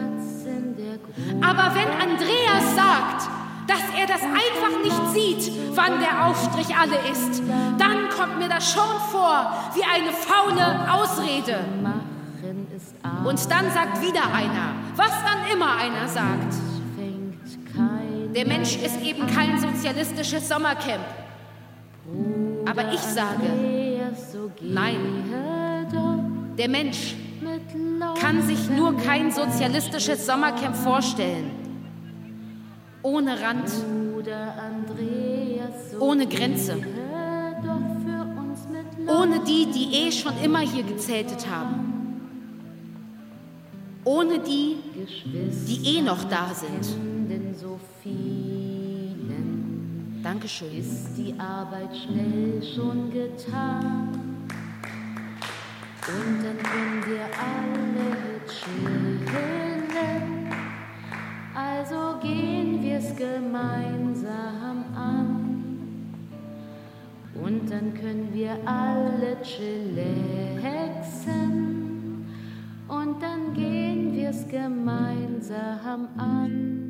Aber wenn Andreas sagt, dass er das einfach nicht sieht, wann der Aufstrich alle ist, dann kommt mir das schon vor wie eine faule Ausrede. Und dann sagt wieder einer, was dann immer einer sagt. Der Mensch ist eben kein sozialistisches Sommercamp. Aber ich sage, nein, der Mensch kann sich nur kein sozialistisches Sommercamp vorstellen. Ohne Rand, ohne Grenze, ohne die, die eh schon immer hier gezeltet haben. Ohne die, die eh noch da sind. Dankeschön. Ist die Arbeit schnell schon getan? Und dann können wir alle chillen. Also gehen wir's gemeinsam an. Und dann können wir alle chillaxen. Und dann gehen wir's gemeinsam an.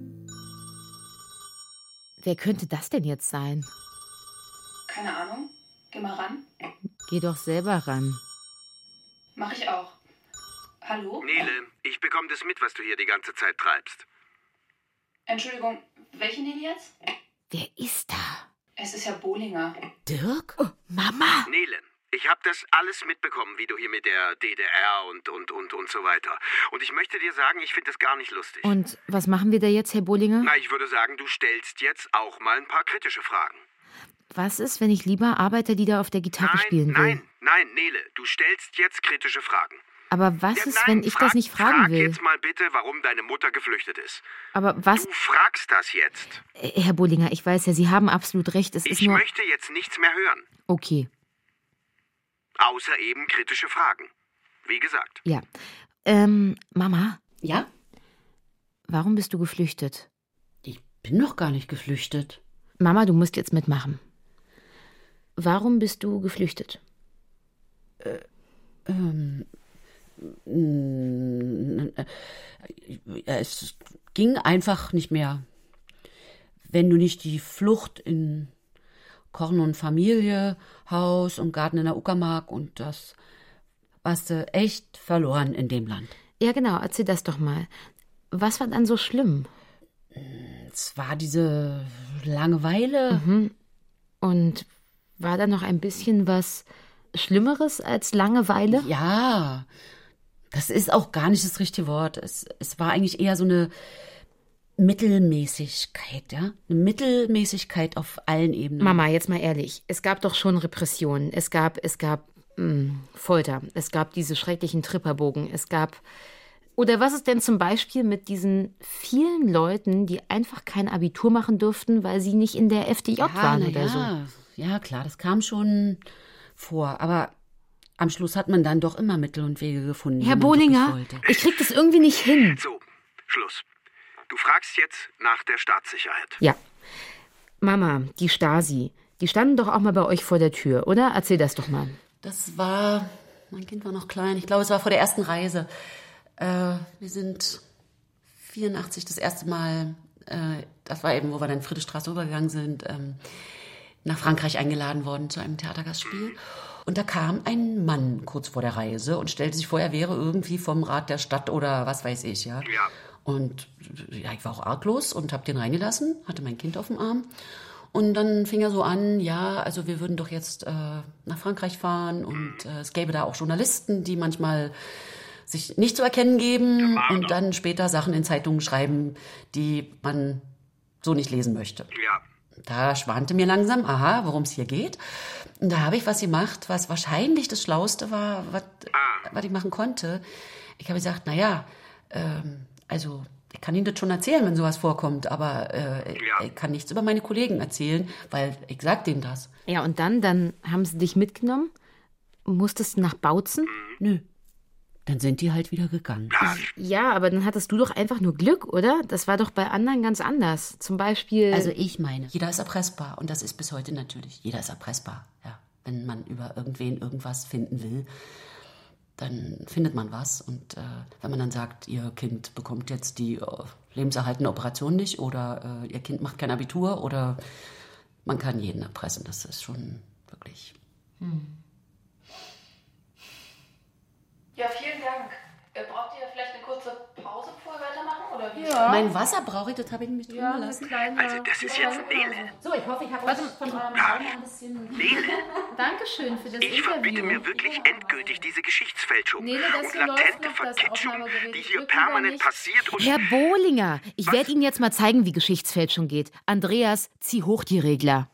Wer könnte das denn jetzt sein? Keine Ahnung. Geh mal ran. Geh doch selber ran. Mach ich auch. Hallo? Nele, ich bekomme das mit, was du hier die ganze Zeit treibst. Entschuldigung, welche Nele jetzt? Wer ist da? Es ist Herr Bohlinger. Dirk? Oh, Mama! Nele, ich habe das alles mitbekommen, wie du hier mit der D D R und, und, und, und so weiter. Und ich möchte dir sagen, ich finde das gar nicht lustig. Und was machen wir da jetzt, Herr Bohlinger? Na, ich würde sagen, du stellst jetzt auch mal ein paar kritische Fragen. Was ist, wenn ich lieber Arbeiterlieder auf der Gitarre nein, spielen will? Nein, nein, Nele, du stellst jetzt kritische Fragen. Aber was ja, ist, nein, wenn ich frag, das nicht fragen frag will? Frag jetzt mal bitte, warum deine Mutter geflüchtet ist. Aber was... Du fragst das jetzt. Herr Bohlinger, ich weiß ja, Sie haben absolut recht. Es ich ist nur... möchte jetzt nichts mehr hören. Okay. Außer eben kritische Fragen. Wie gesagt. Ja. Ähm, Mama? Ja? Warum bist du geflüchtet? Ich bin noch gar nicht geflüchtet. Mama, du musst jetzt mitmachen. Warum bist du geflüchtet? Äh, ähm... Es ging einfach nicht mehr. Wenn du nicht die Flucht in Kochen und Familie, Haus und Garten in der Uckermark und das warst du echt verloren in dem Land. Ja, genau. Erzähl das doch mal. Was war dann so schlimm? Es war diese Langeweile. Mhm. Und war da noch ein bisschen was Schlimmeres als Langeweile? Ja, das ist auch gar nicht das richtige Wort. Es, es war eigentlich eher so eine Mittelmäßigkeit, ja? Eine Mittelmäßigkeit auf allen Ebenen. Mama, jetzt mal ehrlich. Es gab doch schon Repressionen. Es gab, es gab mh, Folter. Es gab diese schrecklichen Tripperbogen. Es gab... Oder was ist denn zum Beispiel mit diesen vielen Leuten, die einfach kein Abitur machen durften, weil sie nicht in der F D J ja, waren na oder ja. so? Ja, klar, das kam schon vor. Aber am Schluss hat man dann doch immer Mittel und Wege gefunden. Herr wenn man Bohlinger, wirklich wollte. ich krieg das irgendwie nicht hin. So, Schluss. Du fragst jetzt nach der Staatssicherheit. Ja. Mama, die Stasi, die standen doch auch mal bei euch vor der Tür, oder? Erzähl das doch mal. Das war, mein Kind war noch klein, ich glaube, es war vor der ersten Reise. Äh, wir sind vierundachtzig das erste Mal, äh, das war eben, wo wir dann Friedrichstraße rübergegangen sind, ähm, nach Frankreich eingeladen worden zu einem Theatergastspiel. Und da kam ein Mann kurz vor der Reise und stellte sich vor, er wäre irgendwie vom Rat der Stadt oder was weiß ich, ja. Ja. Und ja, ich war auch arglos und habe den reingelassen, hatte mein Kind auf dem Arm. Und dann fing er so an, ja, also wir würden doch jetzt äh, nach Frankreich fahren und äh, es gäbe da auch Journalisten, die manchmal sich nicht zu erkennen geben und dann später Sachen in Zeitungen schreiben, die man so nicht lesen möchte. Ja. Da schwante mir langsam, aha, worum es hier geht. Und da habe ich was gemacht, was wahrscheinlich das Schlauste war, was, was ich machen konnte. Ich habe gesagt, naja, ähm, also ich kann Ihnen das schon erzählen, wenn sowas vorkommt, aber äh, ja. ich kann nichts über meine Kollegen erzählen, weil ich sag denen das. Ja, und dann, dann haben sie dich mitgenommen? Musstest du nach Bautzen? Nö. Dann sind die halt wieder gegangen. Ja, aber dann hattest du doch einfach nur Glück, oder? Das war doch bei anderen ganz anders. Zum Beispiel... Also ich meine, jeder ist erpressbar und das ist bis heute natürlich. Jeder ist erpressbar, ja. Wenn man über irgendwen irgendwas finden will, dann findet man was. Und äh, wenn man dann sagt, ihr Kind bekommt jetzt die äh, lebenserhaltende Operation nicht oder äh, ihr Kind macht kein Abitur oder man kann jeden erpressen, das ist schon wirklich... Hm. Ja, vielen Dank. Äh, braucht ihr vielleicht eine kurze Pause, bevor wir weitermachen? Oder wie? Ja. Mein Wasser brauche ich, das habe ich nämlich drin Ja, gelassen. kleine, Also das ist jetzt Nele. So, ich hoffe, ich habe euch von eurem Ja. Raum ein bisschen... Nele, Dankeschön für das ich Interview. verbitte mir wirklich endgültig diese Geschichtsfälschung Nele, das und hier läuft latente noch, das Verkitschung, Aufnahmegerät. die Ich hier drück lieber permanent nicht. passiert. Und Herr Bohlinger, ich werde Ihnen jetzt mal zeigen, wie Geschichtsfälschung geht. Andreas, zieh hoch die Regler.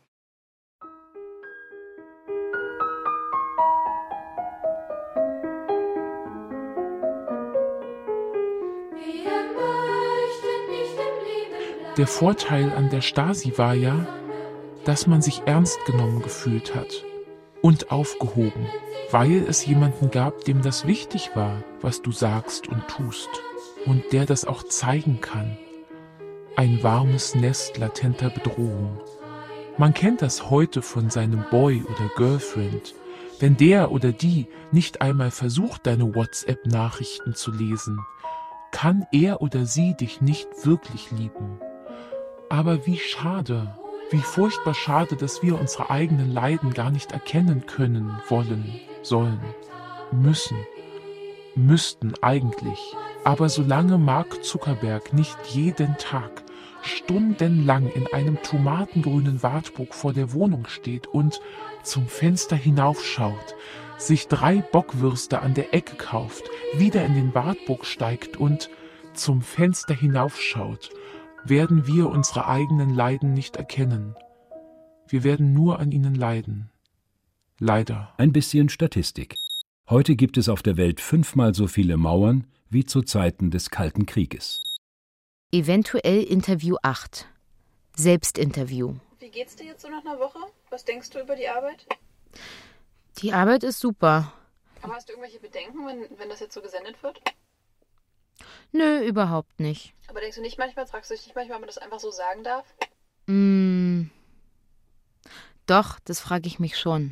Der Vorteil an der Stasi war ja, dass man sich ernst genommen gefühlt hat und aufgehoben, weil es jemanden gab, dem das wichtig war, was du sagst und tust und der das auch zeigen kann. Ein warmes Nest latenter Bedrohung. Man kennt das heute von seinem Boy oder Girlfriend, wenn der oder die nicht einmal versucht, deine WhatsApp-Nachrichten zu lesen, kann er oder sie dich nicht wirklich lieben. Aber wie schade, wie furchtbar schade, dass wir unsere eigenen Leiden gar nicht erkennen können, wollen, sollen, müssen, müssten eigentlich. Aber solange Mark Zuckerberg nicht jeden Tag stundenlang in einem tomatengrünen Wartburg vor der Wohnung steht und zum Fenster hinaufschaut, sich drei Bockwürste an der Ecke kauft, wieder in den Wartburg steigt und zum Fenster hinaufschaut, werden wir unsere eigenen Leiden nicht erkennen. Wir werden nur an ihnen leiden. Leider. Ein bisschen Statistik. Heute gibt es auf der Welt fünfmal so viele Mauern wie zu Zeiten des Kalten Krieges. Eventuell Interview acht. Selbstinterview. Wie geht's dir jetzt so nach einer Woche? Was denkst du über die Arbeit? Die Arbeit ist super. Aber hast du irgendwelche Bedenken, wenn, wenn das jetzt so gesendet wird? Nö, überhaupt nicht. Aber denkst du nicht manchmal, fragst du dich nicht manchmal, ob man das einfach so sagen darf? Mm, doch, das frage ich mich schon.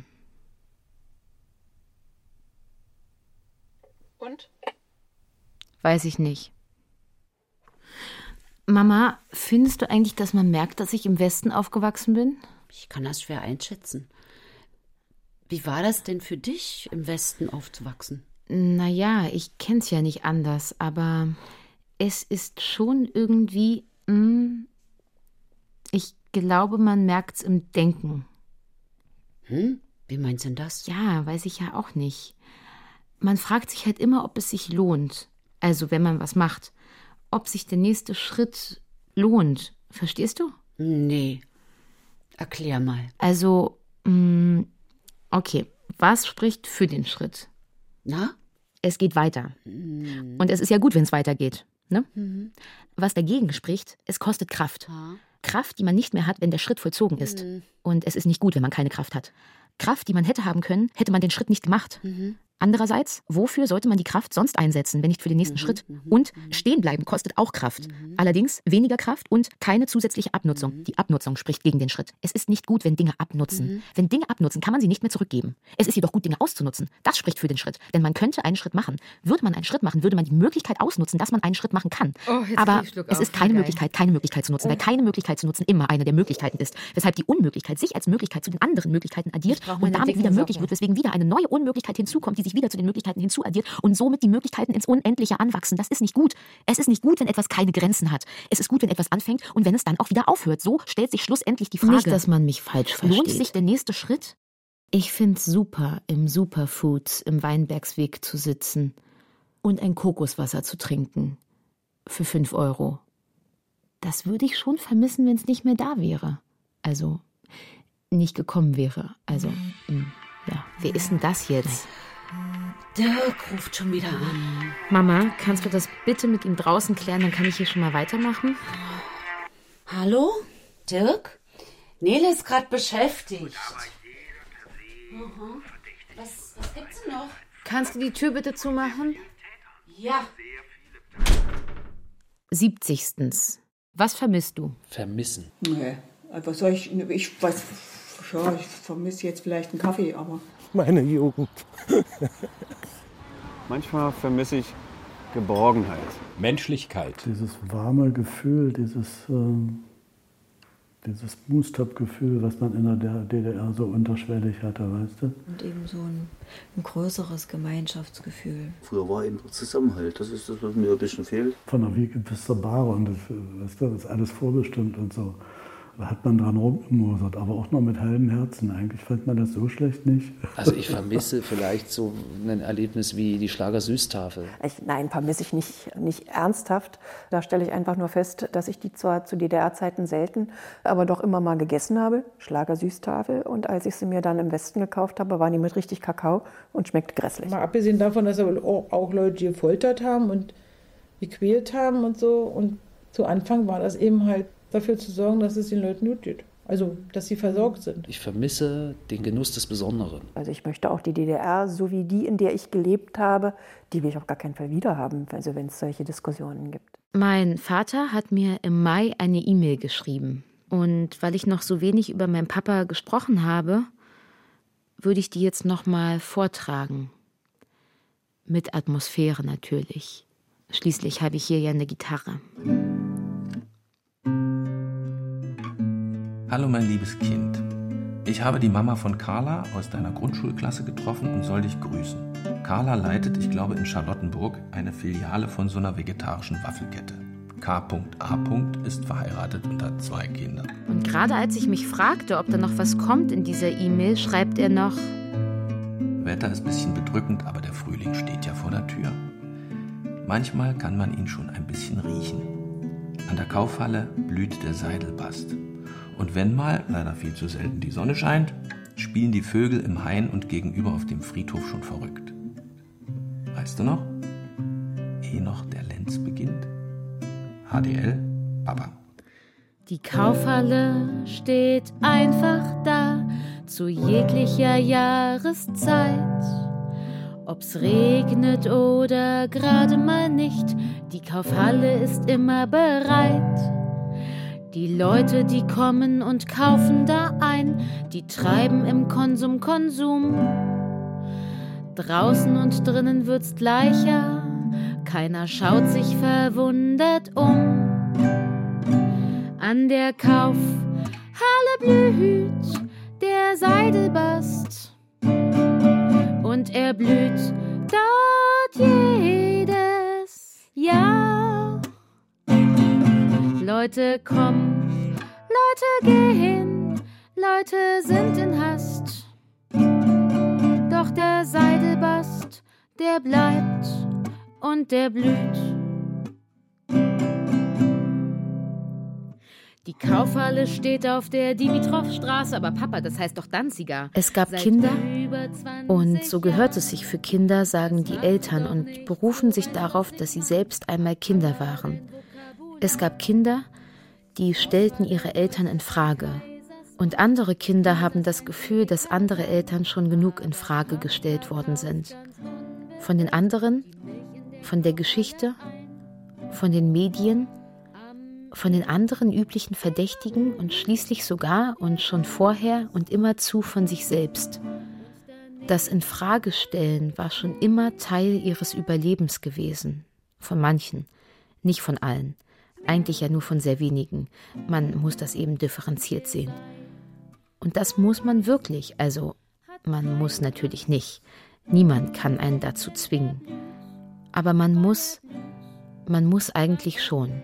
Und? Weiß ich nicht. Mama, findest du eigentlich, dass man merkt, dass ich im Westen aufgewachsen bin? Ich kann das schwer einschätzen. Wie war das denn für dich, im Westen aufzuwachsen? Naja, ich kenn's ja nicht anders, aber es ist schon irgendwie, mh, ich glaube, man merkt's im Denken. Hm? Wie meinst du denn das? Ja, weiß ich ja auch nicht. Man fragt sich halt immer, ob es sich lohnt. Also, wenn man was macht. Ob sich der nächste Schritt lohnt. Verstehst du? Nee. Erklär mal. Also, mh, okay. Was spricht für den Schritt? Na? Es geht weiter. Mhm. Und es ist ja gut, wenn es weitergeht. Ne? Mhm. Was dagegen spricht, es kostet Kraft. Ja. Kraft, die man nicht mehr hat, wenn der Schritt vollzogen ist. Mhm. Und es ist nicht gut, wenn man keine Kraft hat. Kraft, die man hätte haben können, hätte man den Schritt nicht gemacht. Mhm. Andererseits, wofür sollte man die Kraft sonst einsetzen, wenn nicht für den nächsten mhm, Schritt? Mhm, und stehen bleiben kostet auch Kraft. Mhm. Allerdings weniger Kraft und keine zusätzliche Abnutzung. Mhm. Die Abnutzung spricht gegen den Schritt. Es ist nicht gut, wenn Dinge abnutzen. Mhm. Wenn Dinge abnutzen, kann man sie nicht mehr zurückgeben. Es ist jedoch gut, Dinge auszunutzen. Das spricht für den Schritt. Denn man könnte einen Schritt machen. Würde man einen Schritt machen, würde man die Möglichkeit ausnutzen, dass man einen Schritt machen kann. Oh, aber es ist keine Möglichkeit, keine Möglichkeit zu nutzen, oh. weil keine Möglichkeit zu nutzen immer eine der Möglichkeiten ist. Weshalb die Unmöglichkeit sich als Möglichkeit zu den anderen Möglichkeiten addiert und damit wieder möglich wird, weswegen wieder eine neue Unmöglichkeit hinzukommt, die sich wieder zu den Möglichkeiten hinzuaddiert und somit die Möglichkeiten ins Unendliche anwachsen. Das ist nicht gut. Es ist nicht gut, wenn etwas keine Grenzen hat. Es ist gut, wenn etwas anfängt und wenn es dann auch wieder aufhört. So stellt sich schlussendlich die Frage. Nicht, dass man mich falsch versteht. Lohnt sich der nächste Schritt? Ich find's super, im Superfoods im Weinbergsweg zu sitzen und ein Kokoswasser zu trinken. Für fünf Euro. Das würde ich schon vermissen, wenn es nicht mehr da wäre. Also, nicht gekommen wäre. Also, mh, ja. Wer ist denn das jetzt? Dirk ruft schon wieder an. Mama, kannst du das bitte mit ihm draußen klären? Dann kann ich hier schon mal weitermachen. Hallo? Dirk? Nele ist gerade beschäftigt. Mhm. Was, was gibt's denn noch? Kannst du die Tür bitte zumachen? Ja. siebzigstens. Was vermisst du? Vermissen? Nee, was soll ich, ich weiß, ja, ich vermisse jetzt vielleicht einen Kaffee, aber... Meine Jugend. Manchmal vermisse ich Geborgenheit. Menschlichkeit. Dieses warme Gefühl, dieses, äh, dieses Boost-up-Gefühl, was man in der D D R so unterschwellig hatte, weißt du? Und eben so ein, ein größeres Gemeinschaftsgefühl. Früher war eben der Zusammenhalt, das ist das, was mir ein bisschen fehlt. Von der Wiege bis zur Bahre und das, weißt du, das ist alles vorbestimmt und so. Da hat man dran rumgemosert, aber auch noch mit halbem Herzen. Eigentlich fand man das so schlecht nicht. Also ich vermisse vielleicht so ein Erlebnis wie die Schlager-Süßtafel. Ich, nein, vermisse ich nicht, nicht ernsthaft. Da stelle ich einfach nur fest, dass ich die zwar zu D D R-Zeiten selten, aber doch immer mal gegessen habe. Schlager-Süßtafel. Und als ich sie mir dann im Westen gekauft habe, waren die mit richtig Kakao und schmeckt grässlich. Mal abgesehen davon, dass aber auch Leute gefoltert haben und gequält haben und so. Und zu Anfang war das eben halt dafür zu sorgen, dass es den Leuten gut geht. Also, dass sie versorgt sind. Ich vermisse den Genuss des Besonderen. Also ich möchte auch die D D R, so wie die, in der ich gelebt habe, die will ich auf gar keinen Fall wiederhaben, also wenn es solche Diskussionen gibt. Mein Vater hat mir im Mai eine E-Mail geschrieben. Und weil ich noch so wenig über meinen Papa gesprochen habe, würde ich die jetzt noch mal vortragen. Mit Atmosphäre natürlich. Schließlich habe ich hier ja eine Gitarre. Hallo mein liebes Kind. Ich habe die Mama von Carla aus deiner Grundschulklasse getroffen und soll dich grüßen. Carla leitet, ich glaube in Charlottenburg, eine Filiale von so einer vegetarischen Waffelkette. K A. ist verheiratet und hat zwei Kinder. Und gerade als ich mich fragte, ob da noch was kommt in dieser E-Mail, schreibt er noch: Wetter ist ein bisschen bedrückend, aber der Frühling steht ja vor der Tür. Manchmal kann man ihn schon ein bisschen riechen. An der Kaufhalle blüht der Seidelbast. Und wenn mal, leider viel zu selten, die Sonne scheint, spielen die Vögel im Hain und gegenüber auf dem Friedhof schon verrückt. Weißt du noch? Ehe noch der Lenz beginnt. H D L, Papa. Die Kaufhalle steht einfach da, zu jeglicher Jahreszeit. Ob's regnet oder gerade mal nicht, die Kaufhalle ist immer bereit. Die Leute, die kommen und kaufen da ein, die treiben im Konsum Konsum. Draußen und drinnen wird's gleicher, keiner schaut sich verwundert um. An der Kaufhalle blüht der Seidelbast und er blüht dort jedes Jahr. Leute kommen, Leute gehen, Leute sind in Hast. Doch der Seidelbast, der bleibt und der blüht. Die Kaufhalle steht auf der Dimitrowstraße, aber Papa, das heißt doch Danziger. Es gab Kinder und so gehört es sich für Kinder, sagen die Eltern und berufen sich darauf, dass sie selbst einmal Kinder waren. Es gab Kinder, die stellten ihre Eltern in Frage. Und andere Kinder haben das Gefühl, dass andere Eltern schon genug in Frage gestellt worden sind. Von den anderen, von der Geschichte, von den Medien, von den anderen üblichen Verdächtigen und schließlich sogar und schon vorher und immerzu von sich selbst. Das Infragestellen war schon immer Teil ihres Überlebens gewesen. Von manchen, nicht von allen. Eigentlich ja nur von sehr wenigen. Man muss das eben differenziert sehen. Und das muss man wirklich. Also, man muss natürlich nicht. Niemand kann einen dazu zwingen. Aber man muss, man muss eigentlich schon.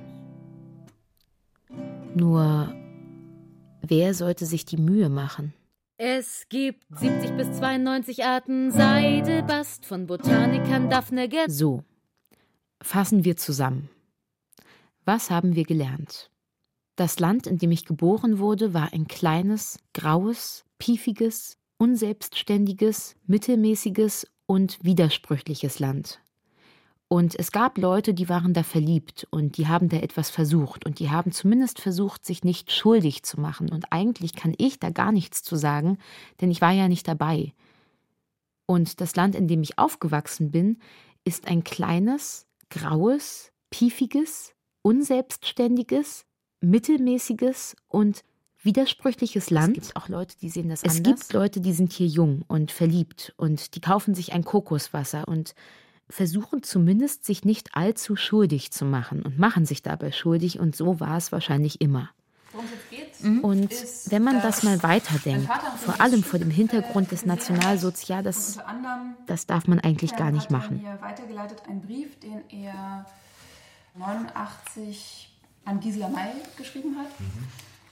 Nur, wer sollte sich die Mühe machen? Es gibt siebzig bis zweiundneunzig Arten Seide, Bast von Botanikern Daphne Ge... So, fassen wir zusammen. Was haben wir gelernt? Das Land, in dem ich geboren wurde, war ein kleines, graues, piefiges, unselbstständiges, mittelmäßiges und widersprüchliches Land. Und es gab Leute, die waren da verliebt und die haben da etwas versucht und die haben zumindest versucht, sich nicht schuldig zu machen. Und eigentlich kann ich da gar nichts zu sagen, denn ich war ja nicht dabei. Und das Land, in dem ich aufgewachsen bin, ist ein kleines, graues, piefiges, unselbstständiges, mittelmäßiges und widersprüchliches Land. Es gibt auch Leute, die sehen das anders. Es gibt Leute, die sind hier jung und verliebt und die kaufen sich ein Kokoswasser und versuchen zumindest, sich nicht allzu schuldig zu machen und machen sich dabei schuldig und so war es wahrscheinlich immer. Worum es jetzt geht, Und ist, wenn man das mal dass weiterdenkt, mein Vater vor allem vor dem Hintergrund des Nationalsozialismus, das, das darf man eigentlich gar nicht machen. Er hat mir weitergeleitet einen Brief, den er neunundachtzig an Gisela May geschrieben hat. Mhm.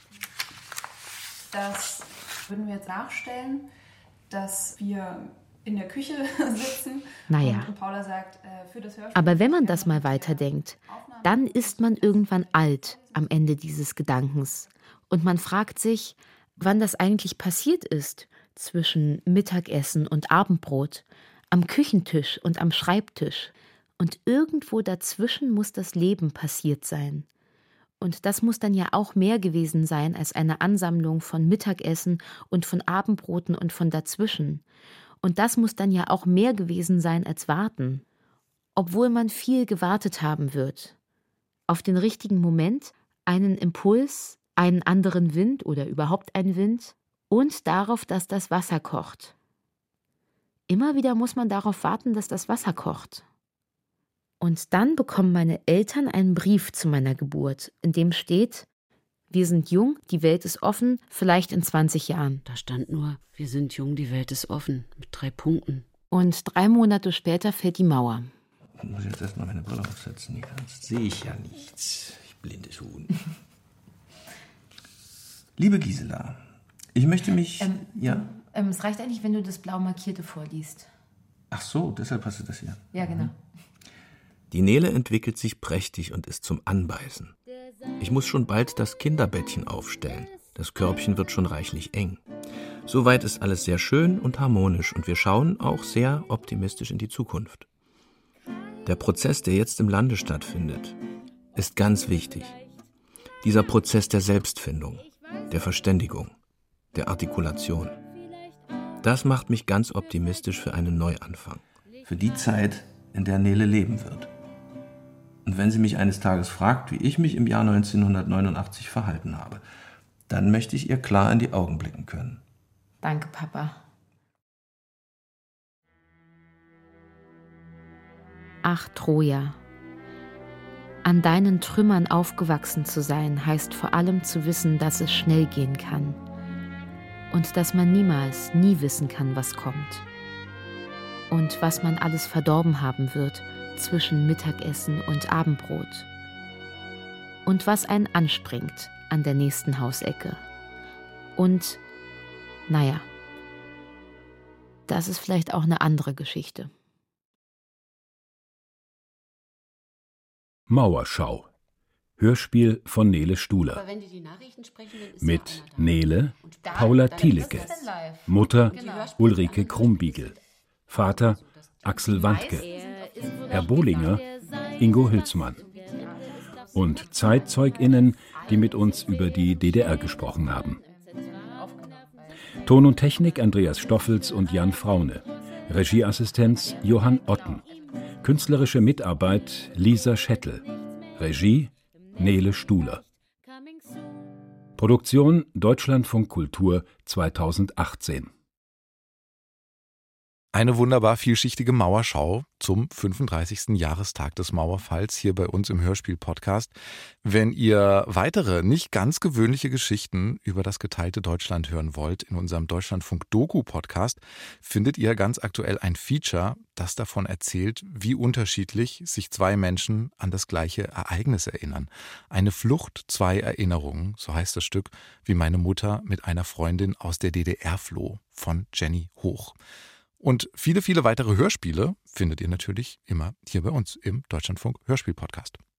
Das würden wir jetzt nachstellen, dass wir in der Küche sitzen naja. und Paula sagt, äh, für das Hörspiel... Aber wenn man das mal weiterdenkt, dann ist man irgendwann alt am Ende dieses Gedankens. Und man fragt sich, wann das eigentlich passiert ist zwischen Mittagessen und Abendbrot, am Küchentisch und am Schreibtisch. Und irgendwo dazwischen muss das Leben passiert sein. Und das muss dann ja auch mehr gewesen sein als eine Ansammlung von Mittagessen und von Abendbroten und von dazwischen. Und das muss dann ja auch mehr gewesen sein als warten. Obwohl man viel gewartet haben wird. Auf den richtigen Moment, einen Impuls, einen anderen Wind oder überhaupt einen Wind und darauf, dass das Wasser kocht. Immer wieder muss man darauf warten, dass das Wasser kocht. Und dann bekommen meine Eltern einen Brief zu meiner Geburt, in dem steht: Wir sind jung, die Welt ist offen, vielleicht in zwanzig Jahren. Da stand nur, wir sind jung, die Welt ist offen, mit drei Punkten. Und drei Monate später fällt die Mauer. Ich muss jetzt erst mal meine Brille aufsetzen, hier. Sonst sehe ich ja nichts. Ich blindes Huhn. Liebe Gisela, ich möchte mich... Ähm, ja? Ähm, es reicht eigentlich, wenn du das blau markierte vorliest. Ach so, deshalb hast du das hier. Ja, genau. Die Nele entwickelt sich prächtig und ist zum Anbeißen. Ich muss schon bald das Kinderbettchen aufstellen. Das Körbchen wird schon reichlich eng. Soweit ist alles sehr schön und harmonisch und wir schauen auch sehr optimistisch in die Zukunft. Der Prozess, der jetzt im Lande stattfindet, ist ganz wichtig. Dieser Prozess der Selbstfindung, der Verständigung, der Artikulation. Das macht mich ganz optimistisch für einen Neuanfang. Für die Zeit, in der Nele leben wird. Und wenn sie mich eines Tages fragt, wie ich mich im Jahr neunzehnhundertneunundachtzig verhalten habe, dann möchte ich ihr klar in die Augen blicken können. Danke, Papa. Ach, Troja. An deinen Trümmern aufgewachsen zu sein, heißt vor allem zu wissen, dass es schnell gehen kann. Und dass man niemals, nie wissen kann, was kommt. Und was man alles verdorben haben wird zwischen Mittagessen und Abendbrot. Und was einen anspringt an der nächsten Hausecke. Und, naja, das ist vielleicht auch eine andere Geschichte. Mauerschau. Hörspiel von Nele Stuhler. Mit Nele, Paula Thielecke. Mutter, Ulrike Krumbiegel. Vater, Axel Wandke. Herr Bohlinger, Ingo Hülsmann. Und ZeitzeugInnen, die mit uns über die D D R gesprochen haben. Ton und Technik Andreas Stoffels und Jan Fraune. Regieassistenz Johann Otten. Künstlerische Mitarbeit Lisa Schettel. Regie Nele Stuhler. Produktion Deutschlandfunk Kultur zweitausendachtzehn. Eine wunderbar vielschichtige Mauerschau zum fünfunddreißigsten Jahrestag des Mauerfalls hier bei uns im Hörspiel-Podcast. Wenn ihr weitere, nicht ganz gewöhnliche Geschichten über das geteilte Deutschland hören wollt, in unserem Deutschlandfunk-Doku-Podcast findet ihr ganz aktuell ein Feature, das davon erzählt, wie unterschiedlich sich zwei Menschen an das gleiche Ereignis erinnern. Eine Flucht, zwei Erinnerungen, so heißt das Stück, wie meine Mutter mit einer Freundin aus der D D R floh, von Jenny Hoch. Und viele, viele weitere Hörspiele findet ihr natürlich immer hier bei uns im Deutschlandfunk Hörspiel-Podcast.